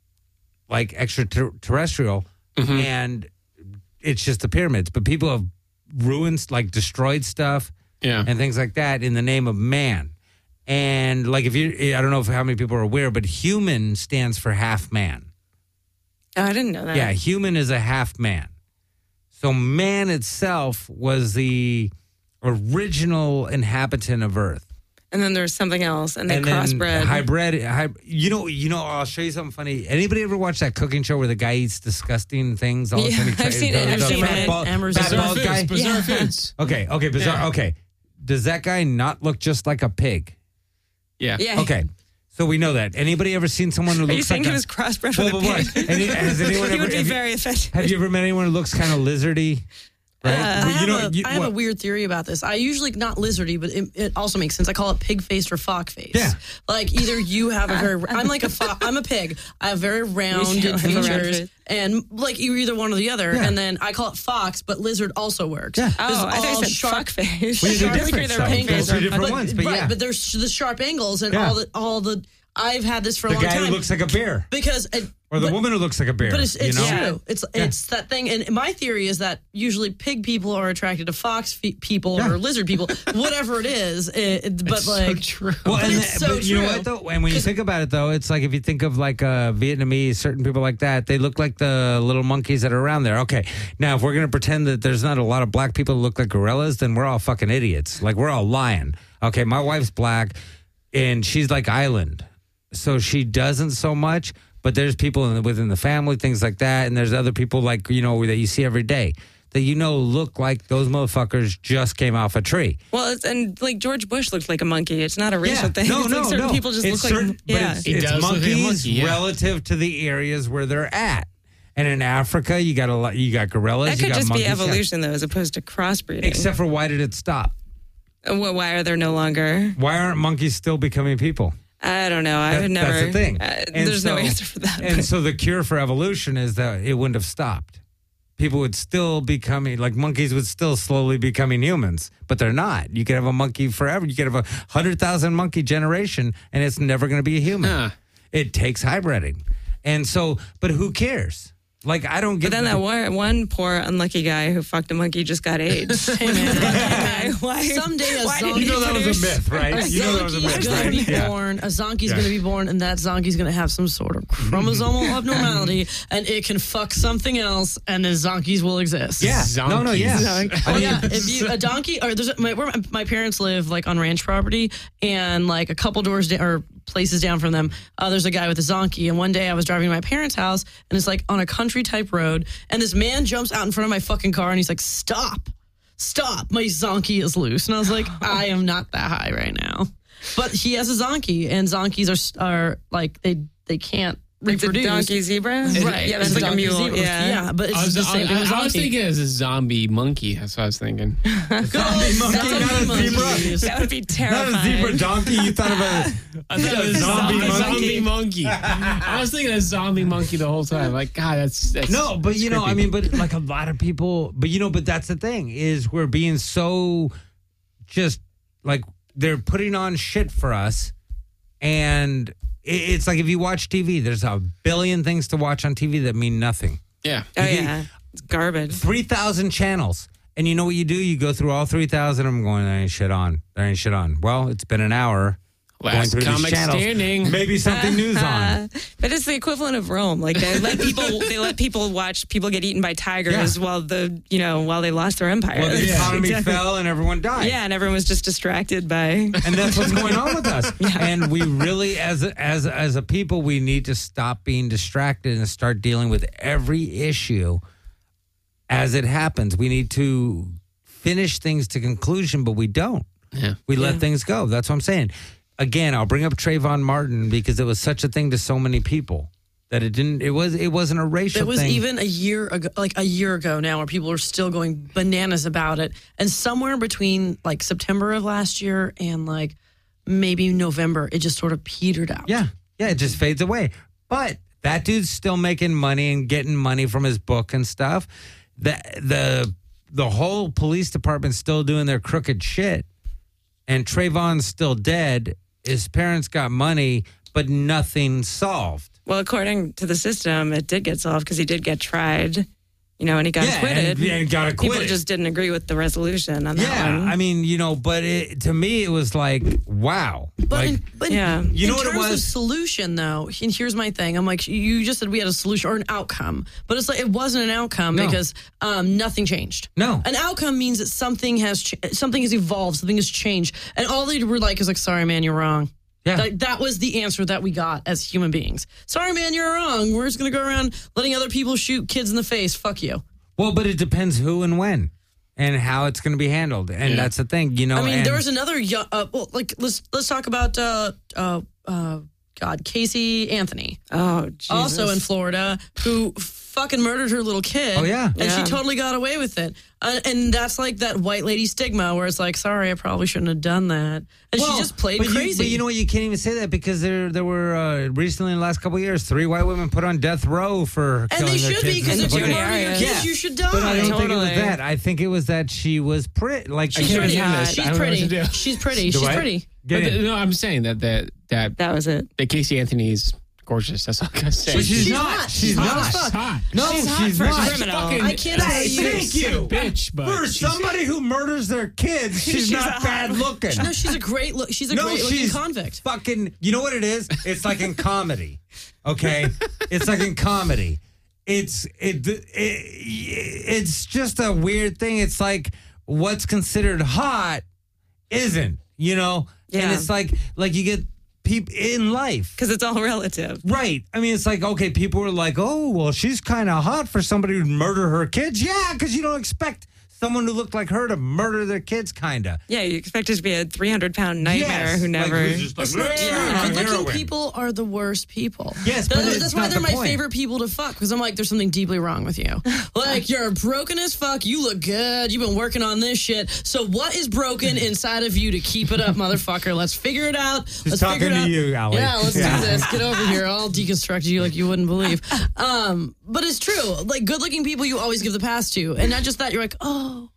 like extraterrestrial, and it's just the pyramids. But people have ruined, like destroyed stuff Yeah. and things like that in the name of man. And like if you, I don't know if how many people are aware, but human stands for half man. Oh, I didn't know that. Yeah, human is a half man. So man itself was the original inhabitant of Earth. And then there's something else, and they And crossbred. then hybrid, hy- you know, you know. I'll show you something funny. Anybody ever watch that cooking show where the guy eats disgusting things? All the Yeah, time? He I've tries- seen the- it, I've the seen fat it. bald- Amber's fat Bizarre bald Foods. guy. Bizarre Yeah. Foods. Okay, okay, bizarre. Yeah. Okay, does that guy not look just like a pig? Yeah. yeah. Okay, so we know that. Anybody ever seen someone who Are looks you saying like he a, was crossbred Well, with a but what? pig? Any- has anyone He ever? would be have, you, very offended. have you ever met anyone who looks kind of lizardy? Right? Uh, Well, I have, you know, a, you- I have what? a weird theory about this. I usually not lizardy, but it, it also makes sense. I call it pig faced or fox faced. Yeah. Like either you have a very, I'm like a, fo- I'm a pig. I have very rounded have a round features, face. and like you're either one or the other. Yeah. And then I call it fox, but lizard also works. Yeah. Oh, This is I thought all you said sharp- fuck face. Well, they're Sharp different, fingers so are pink those face are are- different ones, but right, yeah. but there's the sharp angles and Yeah. all the all the. I've had this for a The long guy time who looks like a bear, because. It, or the but- woman who looks like a bear. But it's, it's you know? true. It's it's that thing. And my theory is that usually pig people are attracted to fox fe- people Yeah. or lizard people, whatever it is. It, it- but It's like, so true. Well, and it's that- so but you know true. what though? And when you think about it though, it's like if you think of like uh, Vietnamese, certain people like that, they look like the little monkeys that are around there. Okay, now if we're gonna pretend that there's not a lot of black people who look like gorillas, then we're all fucking idiots. Like we're all lying. Okay, my wife's black, and she's like island, so she doesn't so much. But there's people in the, within the family, things like that, and there's other people like you know that you see every day that you know look like those motherfuckers just came off a tree. Well, it's, and like George Bush looked like a monkey. It's not a racial thing. No, it's no, like certain no. people just It's look certain- like but yeah. It's, He it's does look like a monkeys monkey, yeah. relative to the areas where they're at. And in Africa, you got a lot. You got gorillas. that you could got just monkeys, be evolution, though, as opposed to crossbreeding. yeah. Except for why did it stop? Uh, wh- why are there no longer? Why aren't monkeys still becoming people? I don't know. I That- would never. That's the thing. Uh, And there's no so- answer for that. And but- so the cure for evolution is that it wouldn't have stopped. People would still becoming like monkeys would still slowly becoming humans, but they're not. You could have a monkey forever. You could have a hundred thousand monkey generation, and it's never going to be a human. Huh. It takes hybriding, and so, but who cares? Like I don't get. But then that one, one poor unlucky guy who fucked a monkey just got AIDS. hey man, why? someday a why did zombie- you know that was a produce- myth, right? a You know that was a zonkey's myth, gonna right? be Yeah. born. A zonkey's Yeah. gonna be born, and that zonkey's gonna have some sort of chromosomal abnormality, and it can fuck something else, and the zonkeys will exist. Yeah. No, no, yeah. Zonky. I Oh mean, yeah, if you a donkey or there's a, my, where my, my parents live like on ranch property, and like a couple doors down or places down from them, uh, there's a guy with a zonkey. And one day I was driving to my parents' house, and it's like on a country type road, and this man jumps out in front of my fucking car, and he's like, "Stop, stop! My zonkey is loose." And I was like, "I am not that high right now," but he has a zonkey, and zonkeys are are like they they can't It's a reproduce. donkey zebra? Right, Yeah, that's it's like a donkey mule. zebra. Yeah. yeah, but it's I was, the I, same thing as I, I was zonkey. thinking as a zombie monkey. That's what I was thinking. Zombie monkey, not a zebra. That would be Not terrifying. a zebra donkey. You thought of a. I thought it was Zombie zombie, monkey? zombie monkey. I was thinking a zombie monkey the whole time. Like, God, that's, that's No, but you that's know, I creepy. mean, but like a lot of people, but you know, but that's the thing is we're being so just like they're putting on shit for us. And it- it's like if you watch T V, there's a billion things to watch on T V that mean nothing. yeah. Oh, yeah. It's garbage. three thousand channels. And you know what you do? You go through all three thousand of them going, there ain't shit on. There ain't shit on. Well, it's been an hour. going Last through these comic channels. standing. Maybe something new's on. Uh, but it's the equivalent of Rome. Like they let people they let people watch people get eaten by tigers Yeah. while the you know while they lost their empire. Well, the That's economy exactly- fell and everyone died. Yeah, and everyone was just distracted by. And that's what's going on with us. And we really, as a, as as a people, we need to stop being distracted and start dealing with every issue as it happens. We need to finish things to conclusion, but we don't. Yeah. We let Yeah. things go. That's what I'm saying. Again, I'll bring up Trayvon Martin because it was such a thing to so many people that it didn't. It was. It wasn't a racial It was thing. even a year ago, like a year ago now, where people are still going bananas about it. And somewhere between like September of last year and like maybe November, it just sort of petered out. Yeah. Yeah, it just fades away. But that dude's still making money and getting money from his book and stuff. The the the whole police department's still doing their crooked shit. And Trayvon's still dead. His parents got money, but nothing solved. Well, according to the system, it did get solved because he did get tried you know, and he got Yeah, acquitted. and- and got People acquitted. just didn't agree with the resolution on that Yeah, one. I mean, you know, but it, to me, it was like, wow. But, like, in, but Yeah. You know in what it terms of was? solution, though, and here's my thing. I'm like, you just said we had a solution or an outcome, but it's like it wasn't an outcome No. because um, nothing changed. No. An outcome means that something has ch- something has evolved, something has changed, and all they were like is like, sorry, man, you're wrong. Yeah. That, that was the answer that we got as human beings. Sorry, man, you're wrong. We're just gonna go around letting other people shoot kids in the face. Fuck you. well, but it depends who and when and how it's going to be handled. And that's the thing, you know. I mean, and, there was another young. Uh, well, like let's let's talk about uh, uh, uh, God, Casey Anthony, oh, Jesus. also in Florida, who fucking murdered her little kid. Oh, yeah. and Yeah. she totally got away with it. Uh, and that's like that white lady stigma, where it's like, sorry, I probably shouldn't have done that, and Well, she just played but crazy. You, but you know what? You can't even say that because there there were uh, recently in the last couple of years three white women put on death row for and killing they their should kids. be because and if you putting- Jodi murder your Arias. kids, Yeah. you should die. But I don't think it Totally. was that. I think it was that she was pretty. Like She's she can't pretty. do this. I She's don't know what pretty. to do. She's pretty. Do She's I? pretty. Get But it. the, no, I'm saying that that that, That was it. that Casey Anthony's gorgeous. That's all I gotta say. But she's, She's not. hot. She's, She's not. hot as fuck. hot. No, She's she's, hot for a not. criminal. Fucking- I can't tell Hey, you. thank you. bitch, but For she's- somebody who murders their kids, she's, She's not a bad hot- looking. No, she's a great look. She's a No, great looking she's convict. fucking. You know what it is? It's like in comedy. Okay, it's like in comedy. It's it, it it's just a weird thing. It's like what's considered hot isn't. You know, and Yeah. it's like like you get people in life. Because it's all relative. Right. I mean, it's like, okay, people were like, oh, well, she's kind of hot for somebody who'd murder her kids. Yeah, because you don't expect someone who looked like her to murder their kids, kind of. Yeah, you expect it to be a three hundred pound nightmare Yes. who Like, never. who's just like, That's not true. "Yeah, I'm Good-looking heroin." people are the worst people. Yes, That- but it's that's why not they're the my point. favorite people to fuck. Because I'm like, there's something deeply wrong with you. Like, you're broken as fuck. You look good. You've been working on this shit. So what is broken inside of you to keep it up, motherfucker? Let's figure it out. Let's talking figure it to out. you, Allie. Yeah, let's Yeah. do this. Get over here. I'll deconstruct you like you wouldn't believe. Um, but it's true. Like, good-looking people, you always give the pass to, and not just that. You're like, oh.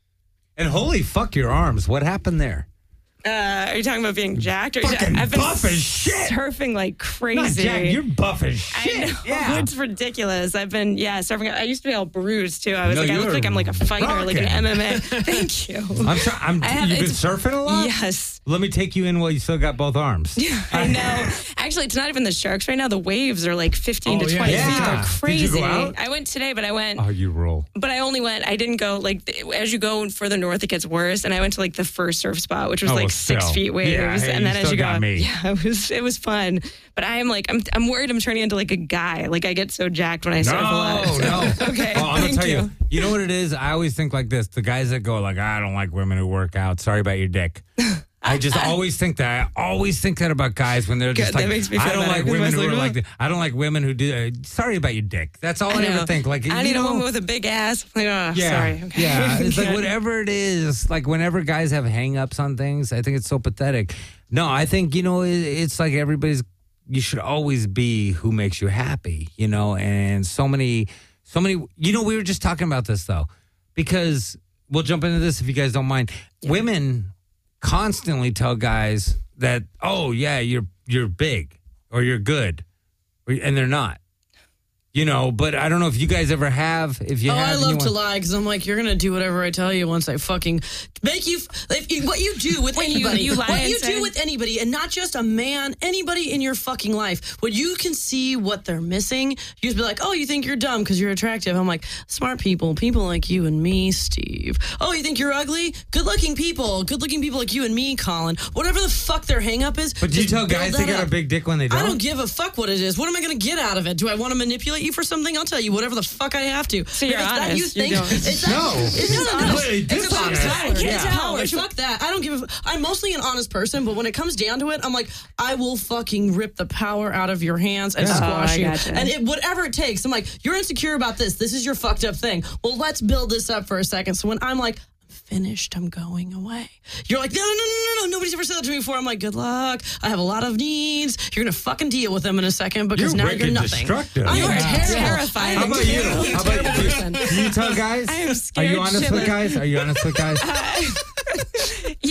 And holy fuck your arms. What happened there? Uh, are you talking about being jacked? Or Fucking I've been buff as shit. surfing like Not crazy. Jack, you're buff as shit. I know. Yeah. It's ridiculous. I've been, yeah, surfing. I used to be all bruised, too. I was No, like, I you look were like I'm like a fighter, like an rocking. M M A. Thank you. I'm sorry. I'm, I have- you've been it's- surfing a lot? Yes. Let me take you in while you still got both arms. I know. Actually, it's not even the sharks right now. The waves are like fifteen Oh, to yeah. twenty Yeah. feet. They're Did you crazy. go out? I went today, but I went, Oh, you roll. but I only went, I didn't go, like, th- as you go further north, it gets worse. And I went to, like, the first surf spot, which was, Oh, like, well, six still. feet waves. Yeah, hey, and you then as still you go, got me. yeah, it was, it was fun. But I am, like, I'm, I'm worried I'm turning into, like, a guy. Like, I get so jacked when I surf a lot. No, no. Okay. Oh, I'm gonna thank tell you. you. You know what it is? I always think like this: the guys that go like, "I don't like women who work out." Sorry about your dick. I just always think that. I always think that about guys when they're just Good, that like, makes me "I feel don't better, like 'cause women I was who like, are like." "Ugh." the- I don't like women who do. Uh, sorry about your dick. That's all I, I ever know. think. Like, I you need know, a woman with a big ass. I'm like, oh, yeah, sorry. Okay. yeah. It's like Good. whatever it is. Like whenever guys have hang-ups on things, I think it's so pathetic. No, I think you know it, it's like everybody's. You should always be who makes you happy, you know. And so many, so many. You know, we were just talking about this though, because we'll jump into this if you guys don't mind. Women constantly tell guys that, oh yeah, you're you're big or you're good, or, and they're not. You know, but I don't know if you guys ever have. If you Oh, have, I and you love to want- lie because I'm like, you're gonna do whatever I tell you once I fucking make you. If you what you do with When you- anybody, you lie what and you say- do with anybody, and not just a man, anybody in your fucking life. When you can see what they're missing, you just be like, oh, you think you're dumb because you're attractive. I'm like, smart people, people like you and me, Steve. Oh, you think you're ugly? Good-looking people, good-looking people like you and me, Colin. Whatever the fuck their hang-up is. But do you just tell build guys that they got up. a big dick when they don't? I don't give a fuck what it is. What am I going to get out of it? Do I want to manipulate you for something? I'll tell you whatever the fuck I have to. So you're If it's that honest. you think, You don't. it's that, No. it's, no, no, no. Completely It's about dishonest. power. I can't It's tell. power. Which- Fuck that. I don't give a. I'm mostly an honest person, but when it comes down to it, I'm like, I will fucking rip the power out of your hands and Yeah. squash Oh, I you. gotcha. And it, whatever it takes. I'm like, you're insecure about this. This is your fucked up thing. Well, let's build this up for a second. So when I'm like, finished, I'm going away. You're like, no, no, no, no, no, nobody's ever said that to me before. I'm like, good luck. I have a lot of needs. You're gonna fucking deal with them in a second because You're now wicked you're nothing. destructive. I You am are terrible. terrified. I am How about you? terrible. How about terrible you? person. Do you tell guys? I am Are scared you honest with shitless. guys? Are you honest with guys? Yeah, I mean,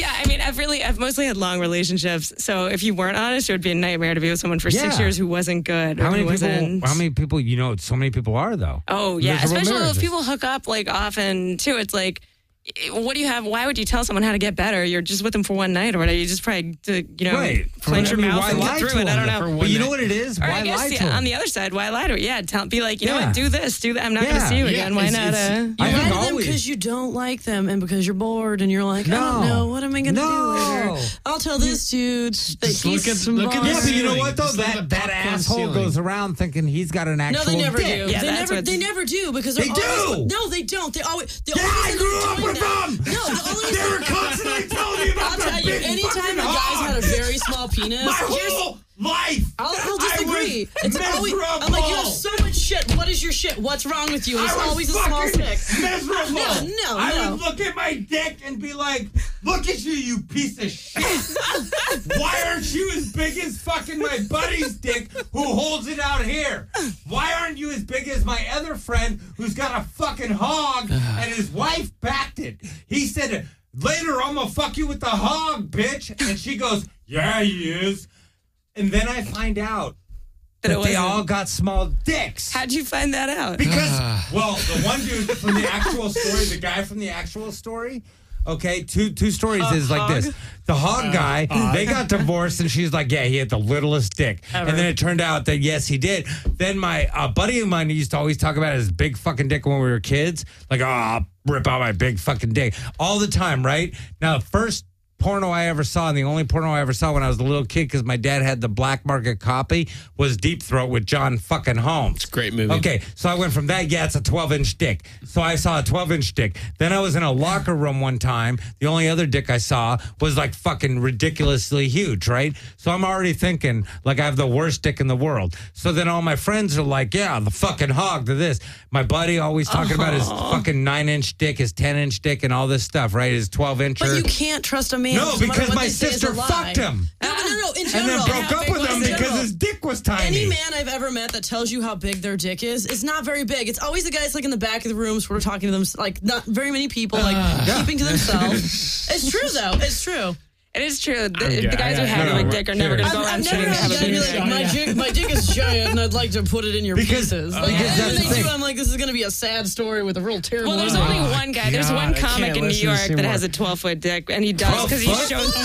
I've really, I've mostly had long relationships. So if you weren't honest, it would be a nightmare to be with someone for Yeah. six years who wasn't good. How or many who people? wasn't- How many people? You know, so many people are though. Oh yeah, Miserable especially marriages. if people hook up like often too. It's like, what do you have? Why would you tell someone how to get better? You're just with them for one night or whatever. You just probably to you know Right. clench your I mean, mouth why and lie get to through it. I them? don't know. But you know what it is? Or Why I guess lie the, to them? on the other side, why lie to it? Yeah, tell, be like, you know Yeah. what? Do this, do that. I'm not Yeah. going to see you Yeah, again. Why it's- not? it's- Uh, You I lie think to them always- because you don't like them and because you're bored and you're like, I No. don't know, what am I going to No. do later? I'll tell this dude that Just he's look at- some look at bar. Yeah, but you know ceiling. what though? Just look That at that popcorn asshole ceiling. goes around thinking he's got an No, actual they never dick. do. Yeah, they that's never. what's- They never do because they're They always, do. No, they don't. They always. They're Yeah, always I grew up doing with that. them. No, the only They were constantly telling me about I'll their tell you. big Anytime fucking a guy's hog. had a very small penis, My here's. whole life. I'll, I'll I was disagree. It's always. I'm like, you have so much shit. What is your shit? What's wrong with you? It's I was always a small fucking stick. miserable. No, no, I no. would look at my dick and be like, "Look at you, you piece of shit! Why aren't you as big as fucking my buddy's dick who holds it out here? Why aren't you as big as my other friend who's got a fucking hog and his wife backed it? He said, later I'm gonna fuck you with the hog, bitch." And she goes, "Yeah, he is." And then I find out That that it they wasn't- all got small dicks. How'd you find that out? Because, well, the one dude from the actual story, the guy from the actual story, okay, two two stories is like this. The hog guy, they got divorced, and she's like, yeah, he had the littlest dick. Ever. And then it turned out that, yes, he did. Then my uh, buddy of mine used to always talk about his big fucking dick when we were kids. Like, oh, I'll rip out my big fucking dick. All the time, right? Now, first porno I ever saw, and the only porno I ever saw when I was a little kid, because my dad had the black market copy, was Deep Throat with John fucking Holmes. Great movie. Okay, so I went from that, yeah, it's a twelve-inch dick. So I saw a twelve-inch dick. Then I was in a locker room one time. The only other dick I saw was like fucking ridiculously huge, right? So I'm already thinking like I have the worst dick in the world. So then all my friends are like, yeah, the fucking hog to this. My buddy always talking about his fucking nine-inch dick, his ten-inch dick, and all this stuff, right? His twelve-incher. But you can't trust a man. No, matter because what my they say is sister a lie. fucked him. No, no, no, no. In And general, then broke how up big with was him it? because his dick was tiny. Any man I've ever met that tells you how big their dick is, it's not very big. It's always the guys like in the back of the room, sort of talking to them, like not very many people, like keeping to themselves. It's true though. It's true. It is true. The, Okay, the guys I- who have no, a big no, dick are never sure. going to go I've, around I've shooting never to have had a a guy be big like, dick. my dick, my dick is giant, and I'd like to put it in your Because- pieces. uh, Like, because and that's when the they do, thing. I'm like, this is going to be a sad story with a real terrible. Well, there's ending. only one guy. There's God, one I comic can't in New listen to York this that anymore. has a twelve foot dick, and he does because he twelve shows.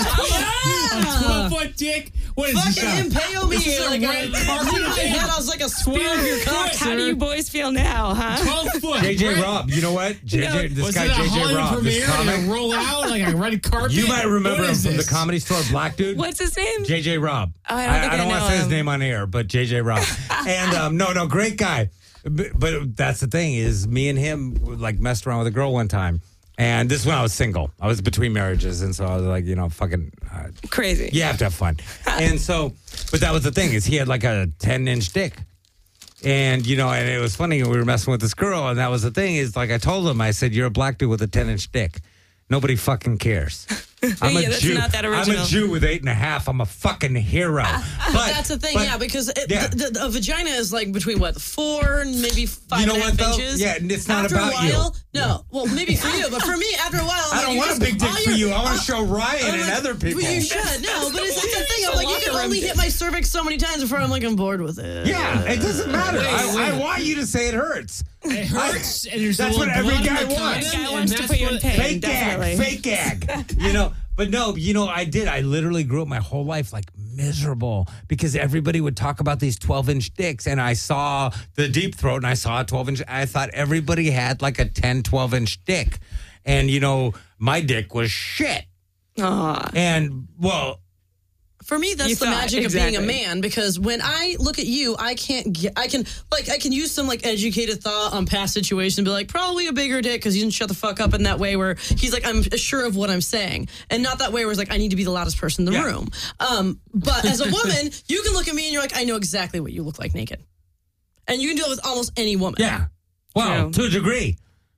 A twelve foot dick. What is this? Fucking impale me This is a like red a carpet in my dick. head. I was like a spear of your cock. How do you boys feel now, huh? twelve foot. J J Red- Robb, you know what? J J, No. this Was guy it a J J Hollywood Robb, this premiere? comic. Did it roll out like a red carpet? You might remember What him is from the this? Comedy Store, black dude. What's his name? J J Robb. Oh, I don't think I don't want know to say his him. name on air, but J J Robb. And um, no, no, great guy. But, but that's the thing is, me and him like messed around with a girl one time, and this is when I was single. I was between marriages, and so I was like, you know, fucking. Uh, Crazy. you have to have fun. And so, but that was the thing is, he had like a ten inch dick. And, you know, and it was funny, we were messing with this girl, and that was the thing is, like, I told him, I said, you're a black dude with a ten inch dick. Nobody fucking cares. I'm Yeah, a that's Jew. not that I'm original. a Jew with eight and a half. I'm a fucking hero. But But that's the thing, but- yeah, because it, yeah. The, the, a vagina is like between what four and maybe five You know and a half what, though? inches. Yeah, and it's not after about a you. while, No, well, maybe for you, but for me, after a while, I'm I like, don't you want a just- big dick all for your- you. I want all- to show Ryan I'm and like, other people. Well, you should, no, but it's like the thing. I'm like, you can Locker only room hit my cervix so many times before I'm like, I'm bored with it. Yeah, it doesn't matter. Wait, I, wait. I want you to say it hurts. It hurts, and there's That's a what little every blood in guy the wants. condom, Guy and wants to that's put you in what- pain. Fake definitely. gag, fake gag. You know, but no, you know, I did. I literally grew up my whole life like miserable because everybody would talk about these twelve inch dicks, and I saw the Deep Throat, and I saw a twelve inch. I thought everybody had like a ten, twelve inch dick, and you know, my dick was shit. Aw. And well, For me, that's You the thought, magic of being a exactly. man, because when I look at you, I can't get, I can, like, I can use some, like, educated thought on past situations and be like, probably a bigger dick because you didn't shut the fuck up in that way where he's like, I'm sure of what I'm saying. And not that way where it's like, I need to be the loudest person in the Yeah. room. Um, but as a woman, you can look at me and you're like, I know exactly what you look like naked. And you can do it with almost any woman. yeah, well, True. to a degree.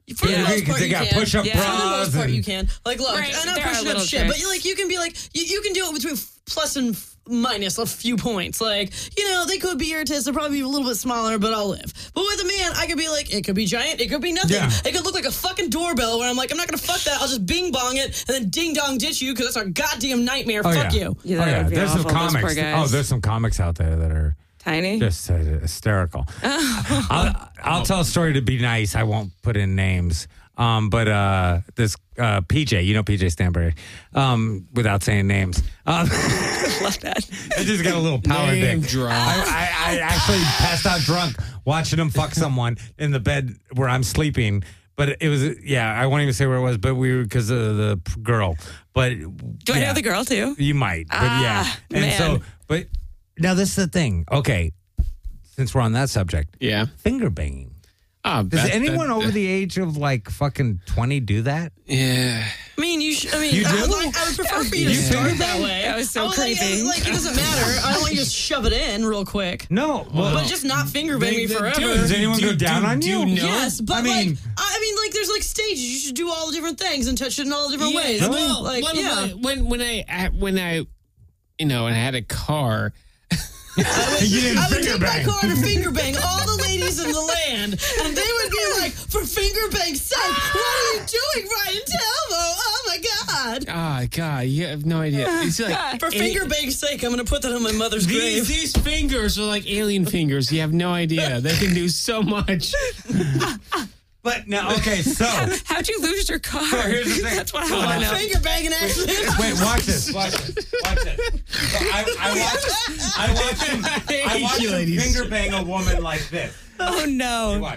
For Yeah, the most because part, they you got can. push-up Yeah. For the most bras part, and- you can. Like, look, Right, I'm not there are pushing up little shit, but you tricks. like you can be like you, you can do it between plus and f- minus a few points. Like, you know, they could be your tits, they're probably a little bit smaller, but I'll live. But with a man, I could be like, it could be giant, it could be nothing. Yeah. It could look like a fucking doorbell where I'm like, I'm not gonna fuck that. I'll just bing bong it and then ding dong ditch you because that's a goddamn nightmare. Oh, Fuck yeah. you. Yeah, oh that yeah, would be there's some awful, those poor comics. guys. Oh, there's some comics out there that are Tiny. just uh, hysterical. I'll, I'll tell a story to be nice. I won't put in names. Um, but uh, this uh, P J, you know P J Stanbury, um, without saying names. Um, Love that. I just got a little power Name dick. drop. I, I, I actually passed out drunk watching him fuck someone in the bed where I'm sleeping. But it was, yeah, I won't even say where it was, but we were because of the p- girl. But Do I know the girl too? You might, but Ah, yeah. And so, man. but now this is the thing. Okay, since we're on that subject, Yeah. finger banging. Oh, Does that- anyone that- over the age of like fucking twenty do that? Yeah. I mean, you. Sh- I mean, You I, do? would like, I would prefer for you to You start finger that way. That was so I would like- creepy. Like, it doesn't matter. I don't want you to shove it in real quick. No. Well, But just not finger bang me They- they forever. do. does anyone do- go down do- on do you? you know? Yes, but I mean- like, I mean, like, there's like stages. You should do all the different things and touch it in all the different ways. Well, Like, when, yeah. when when I I- when I you know and I had a car. you didn't I would finger take bang. my car to finger bang all the ladies in the land, and they would be like, "For finger bang's sake, what are you doing, Ryan Talvo? Oh my god!" Oh God, you have no idea. It's like For finger bang's sake, I'm gonna put that on my mother's These, grave. these fingers are like alien fingers. You have no idea. They can do so much. But now, okay, so How'd you lose your car? So here's the thing. That's what I So want now- to know. Finger banging accident. wait, watch this, watch this, watch this. So I, I watched, I watched him, I watched you, him ladies. finger bang a woman like this. Oh no. Watch.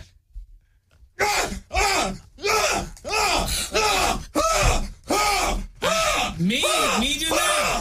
Me, me doing that?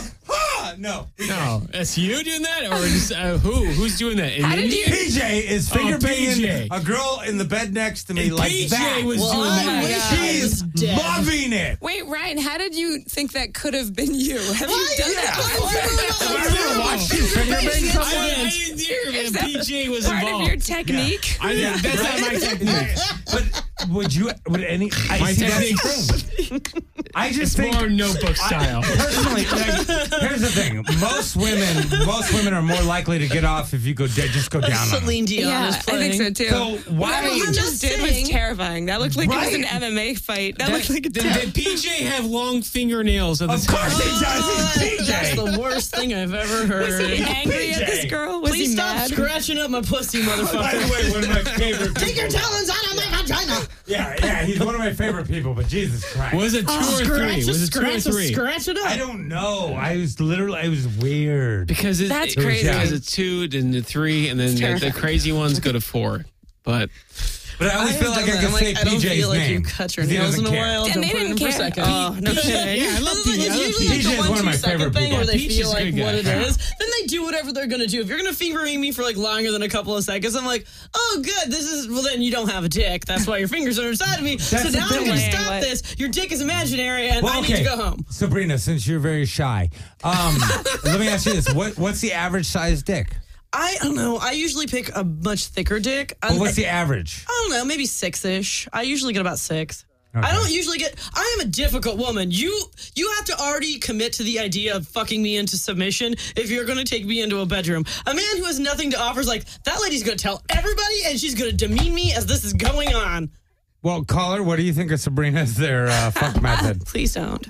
No. No, that's you doing that, or just uh, who? Who's doing that? An How did Indian? P J is finger Oh, banging P J. a girl in the bed next to me And like P J that. was Well, doing I that. wish God. I was She's dead. loving it. Wait, Ryan, how did you think that could have been you? Have you Why done you that guys before? are Have you ever watched you finger bang I, someone? I didn't hear Is it. that P J was part involved. of your technique? I didn't, that's not my technique. But would you? Would any? I My see, that's technique- the thing. I just It's think more notebook style. personally. Like, here's the thing: most women, most women are more likely to get off if you go dead. Just go down on them. Celine Dion Yeah, is I playing. think so too. So why? What you I'm just just did was saying- terrifying. That looked like it was an Right. M M A fight. That, That- looked like a did, terrible. did P J have long fingernails at the Of time? course he does. He's P That's J. the worst thing I've ever Was he heard. angry at this P J. girl? Was Please he stop mad? scratching up my pussy, By the motherfucker. way, one of my favorite. Take your people. talons out of my vagina. Yeah, yeah, he's one of my favorite people. But Jesus Christ, Was it two or three? Was it two or scratch, three? scratch it up. I don't know. I was literally. It was weird. Because it, That's it was- crazy. Because it's two, then the three, and then the, the terrifying. crazy ones go to four. But But I always have feel like done I that. can I'm say like, I don't P J's feel like name. you cut your 'cause he nails in doesn't a care. while. And Don't they put it in didn't for a care. second. Oh, no Peach- kidding. yeah, I love It's like- Peach. it's I love usually Peach. like P J the is one, one of two my second favorite thing people. where they Peach feel is a like good what guy. it is. Then they do whatever they're going to do. If you're going to finger me for like longer than a couple of seconds, I'm like, oh, good. This is, well, then you don't have a dick. That's why your fingers are inside of me. So That's the now I'm thing. going to Man, stop what? this. Your dick is imaginary and Well, I okay, need to go home. Sabrina, since you're very shy, um, let me ask you this: what What's the average size dick? I don't know. I usually pick a much thicker dick. Well, what's the average? I don't know, maybe six-ish. I usually get about six. Okay. I don't usually get. I am a difficult woman. You you have to already commit to the idea of fucking me into submission if you're going to take me into a bedroom. A man who has nothing to offer is like, that lady's going to tell everybody and she's going to demean me as this is going on. Well, caller, what do you think of Sabrina's their uh, fuck method? Please don't.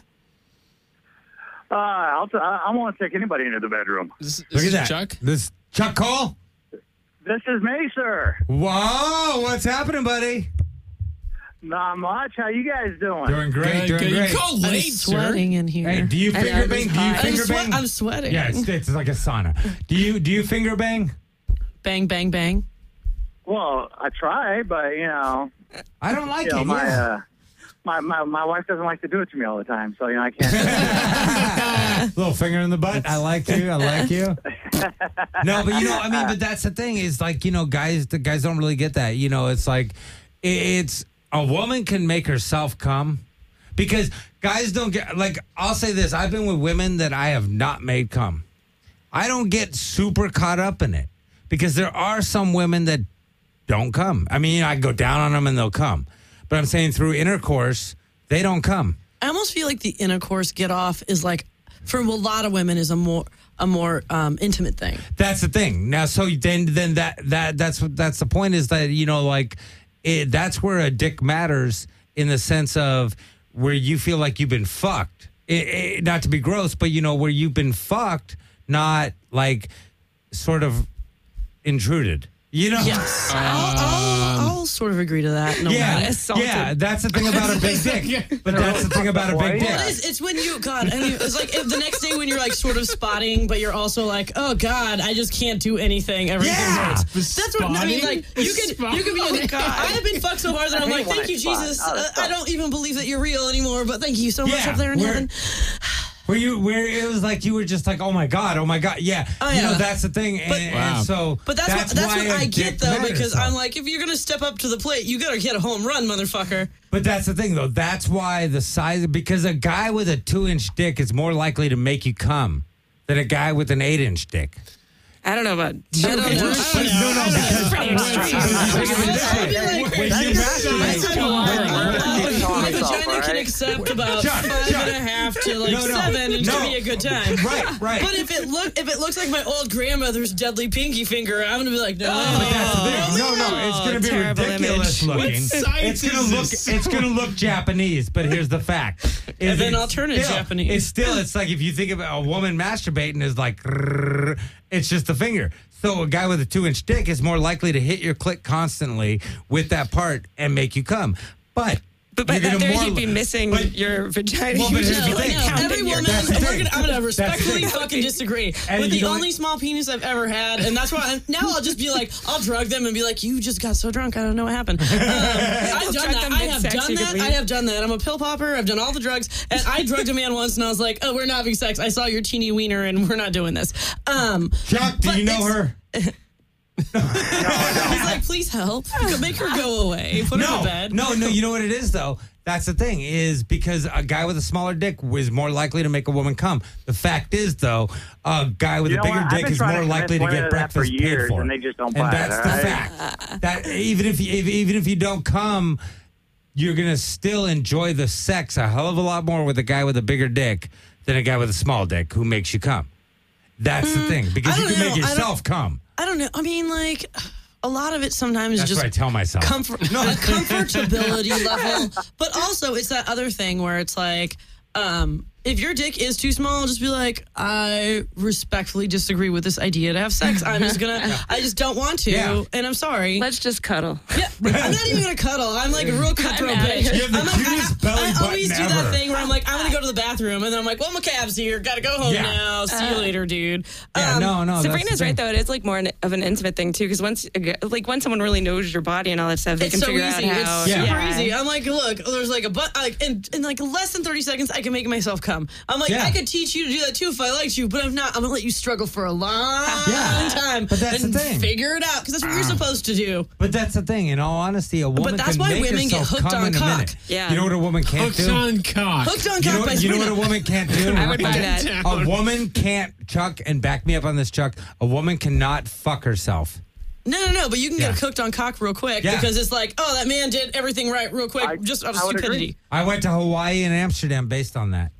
Uh, I'll t- I, I won't take anybody into the bedroom. This, this Look at is that, Chuck. This Chuck Cole. This is me, sir. Whoa, what's happening, buddy? Not much. How you guys doing? Doing great, Good, doing good. great. You call I'm late, sweating sir. in here. Hey, do you I finger know, bang? it's Do you hot. I'm, finger sweat- bang? I'm sweating. Yeah, it's, it's like a sauna. Do you do you finger bang? Bang, bang, bang. Well, I try, but you know, I don't like you know it. my, yeah. uh, my my my wife doesn't like to do it to me all the time, so you know I can't. Little finger in the butt. I like you. I like you. No, but you know, I mean, but that's the thing is like, you know, guys, the guys don't really get that. You know, it's like, it- it's a woman can make herself come because guys don't get, like, I'll say this. I've been with women that I have not made come. I don't get super caught up in it because there are some women that don't come. I mean, I go down on them and they'll come. But I'm saying through intercourse, they don't come. I almost feel like the intercourse get off is like, for a lot of women, is a more a more um, intimate thing. That's the thing. Now, so then then that that that's what that's the point is that, you know, like it, that's where a dick matters in the sense of where you feel like you've been fucked. It, it, not to be gross, but you know, where you've been fucked, not like sort of intruded. You know? Yes. I'll, I'll, I'll sort of agree to that. No Yeah, matter. assaulted. yeah, that's the thing about a big dick. But that's the thing about a big dick. Well, it is, it's when you, God, and you, it's like if the next day when you're like sort of spotting, but you're also like, oh God, I just can't do anything. Everything Yeah. hurts. That's what I mean. Like you could, you could be. Oh, in, God. I have been fucked so hard that I'm I like, hate when thank I you, spot. Jesus. Oh, Uh, that's I don't even believe that you're real anymore, but thank you so much Yeah, up there in where- heaven. Where you, where it was like you were just like, oh my God, oh my God, yeah. Oh, You know, yeah. that's the thing. And, But- and Wow. so, But that's, what that's why what a I dick get though, matters, because though. I'm like, if you're gonna step up to the plate, you gotta hit a home run, motherfucker. But that's the thing, though. That's why the size, because a guy with a two-inch dick is more likely to make you come than a guy with an eight-inch dick. I don't know about. I don't know. I don't know. No, no, because Pretty extreme. I'll be like, when you masturbate, my Yourself, vagina all can right? accept about Chuck, five Chuck. and a half to like No, no, seven, and no. to be a good time. right, right. But if it look if it looks like my old grandmother's deadly pinky finger, I'm gonna be like, no. But that's the thing. No, no, it's going to be terrible ridiculous image. looking. What science It's going to is look. this? It's going to look Japanese. But here's the fact. And then it's I'll turn it still- Japanese. It's still. It's like if you think about a woman masturbating is like, rrrr, it's just a finger. So a guy with a two-inch dick is more likely to hit your clit constantly with that part and make you come. But. But by you're that gonna there, more you'd be li- missing but- your vagina. Well, You but just, here's the like, thing. counting Every your- woman, That's the we're thing. gonna, I'm gonna That's the respectfully thing. fucking disagree. And With you the know only what? small penis I've ever had, and that's why I'm, now I'll just be like, I'll drug them and be like, you just got so drunk, I don't know what happened. Um, I've done drug that. them I have mid-sex, done you could that. leave. I have done that. I'm a pill popper. I've done all the drugs, and I drugged a man once, and I was like, oh, we're not having sex. I saw your teeny wiener, and we're not doing this. Um, Chuck, do but you know it's- her? He's like, please help. Make her go away. Put her No, to bed. no, no. You know what it is, though? That's the thing, is because a guy with a smaller dick is more likely to make a woman come. The fact is, though, a guy with You a know bigger what? I've dick been is trying more to likely to convince get women of that for breakfast paid years, for. and they just don't And buy it, that's all the right? fact. That even if, you, if even if you don't come, you're gonna still enjoy the sex a hell of a lot more with a guy with a bigger dick than a guy with a small dick who makes you come. That's the thing, because I you don't can know. make I don't- yourself come. I don't know. I mean, like, a lot of it sometimes That's just what I tell myself. comfort, a comfortability level. But also, it's that other thing where it's like, um, if your dick is too small, just be like, I respectfully disagree with this idea to have sex. I'm just gonna, I just don't want to, Yeah. and I'm sorry. Let's just cuddle. Yeah, I'm not even gonna cuddle. I'm like a real cutthroat I'm outta bitch. here. You have the I'm like, cutest I, belly I, I button always do ever. that thing where I'm like, I'm gonna go to the bathroom, and then I'm like, well, my cab's here. Gotta go home Yeah. now. See you later, dude. Yeah, Um, no, no. that's the Sabrina's thing. right though. It is like more an, of an intimate thing too, because once like once someone really knows your body and all that stuff, they It's can so figure easy. out how. It's Yeah. super easy. I'm like, look, there's like a but like in, in like less than thirty seconds, I can make myself come. I'm like, Yeah. I could teach you to do that too if I liked you, but I'm not. I'm gonna let you struggle for a long Yeah. time. But that's and the thing. Figure it out because that's what you're supposed to do. But that's the thing. In all honesty, a woman that's can why make women get herself hooked come on in a cock. minute. Yeah. You know what a woman can't Hooked do? on cock. Hooked on You cock know, by you know what Sabrina. a woman can't do? I would buy that. A woman can't, Chuck, and back me up on this, Chuck. A woman cannot fuck herself. No, no, no. But you can Yeah. get hooked on cock real quick Yeah. because it's like, oh, that man did everything right real quick I- just out of I would stupidity. agree. I went to Hawaii and Amsterdam based on that.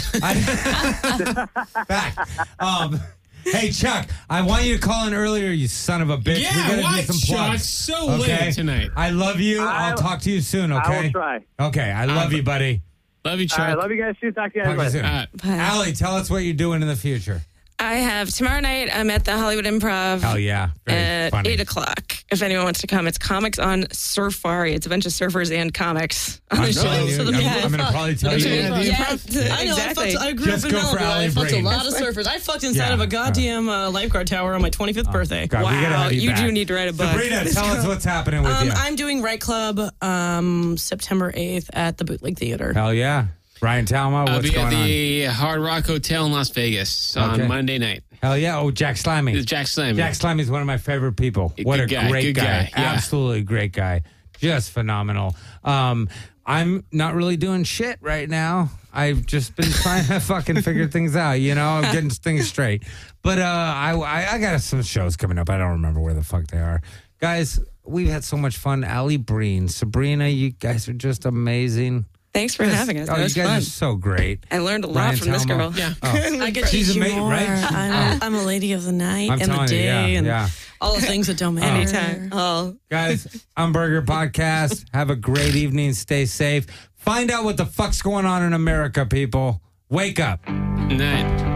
I, fact. Um, hey, Chuck, I want you to call in earlier, you son of a bitch. Yeah, we gotta why, do some Chuck? plugs. So late tonight. I love you. I- I'll talk to you soon, I okay? will try. Okay, I love you, buddy. Love you, Chuck. All right, love you guys too. Talk to you Talk guys to you later. soon. Uh, Allie, tell us what you're doing in the future. I have tomorrow night. I'm at the Hollywood Improv. Hell yeah. Very At funny. eight o'clock. If anyone wants to come, it's Comics on Surfari. It's a bunch of surfers and comics on I'm the show. telling you, so the I'm, people I'm going to fuck. probably tell you. Yeah, the Yeah, improv- I know. exactly. I, fucked, I grew Just up in go for Malibu. I Allie fucked a Breen. lot of surfers. I fucked inside Yeah. of a goddamn uh, lifeguard tower on my twenty-fifth birthday. God, we gotta Wow, have you, you back. do need to write a book. Sabrina, tell us what's happening with Um, you. I'm doing Right Club um, September eighth at the Bootleg Theater. Hell yeah. Ryan Talma, I'll what's be at going on? the Hard Rock Hotel in Las Vegas Okay. on Monday night. Hell yeah. Oh, Jack Slimy. It's Jack Slammy. Jack Slimy is one of my favorite people. A What good a guy, great good guy, yeah. Absolutely great guy. Just phenomenal. Um, I'm not really doing shit right now. I've just been trying to fucking figure things out, you know, I'm getting things straight. But uh, I, I, I got some shows coming up. I don't remember where the fuck they are. Guys, we've had so much fun. Allie Breen, Sabrina, you guys are just amazing. Thanks for having us. Oh, That you was guys fun. are so great. I learned a lot Ryan from this Talma. girl. Yeah. Oh. I get to She's teach you amazing, more. right? I'm, I'm a lady of the night I'm and the telling you, day yeah, and yeah. all the things that don't matter. Anytime. Oh, Guys, Umberger Podcast. Have a great evening. Stay safe. Find out what the fuck's going on in America, people. Wake up. Night.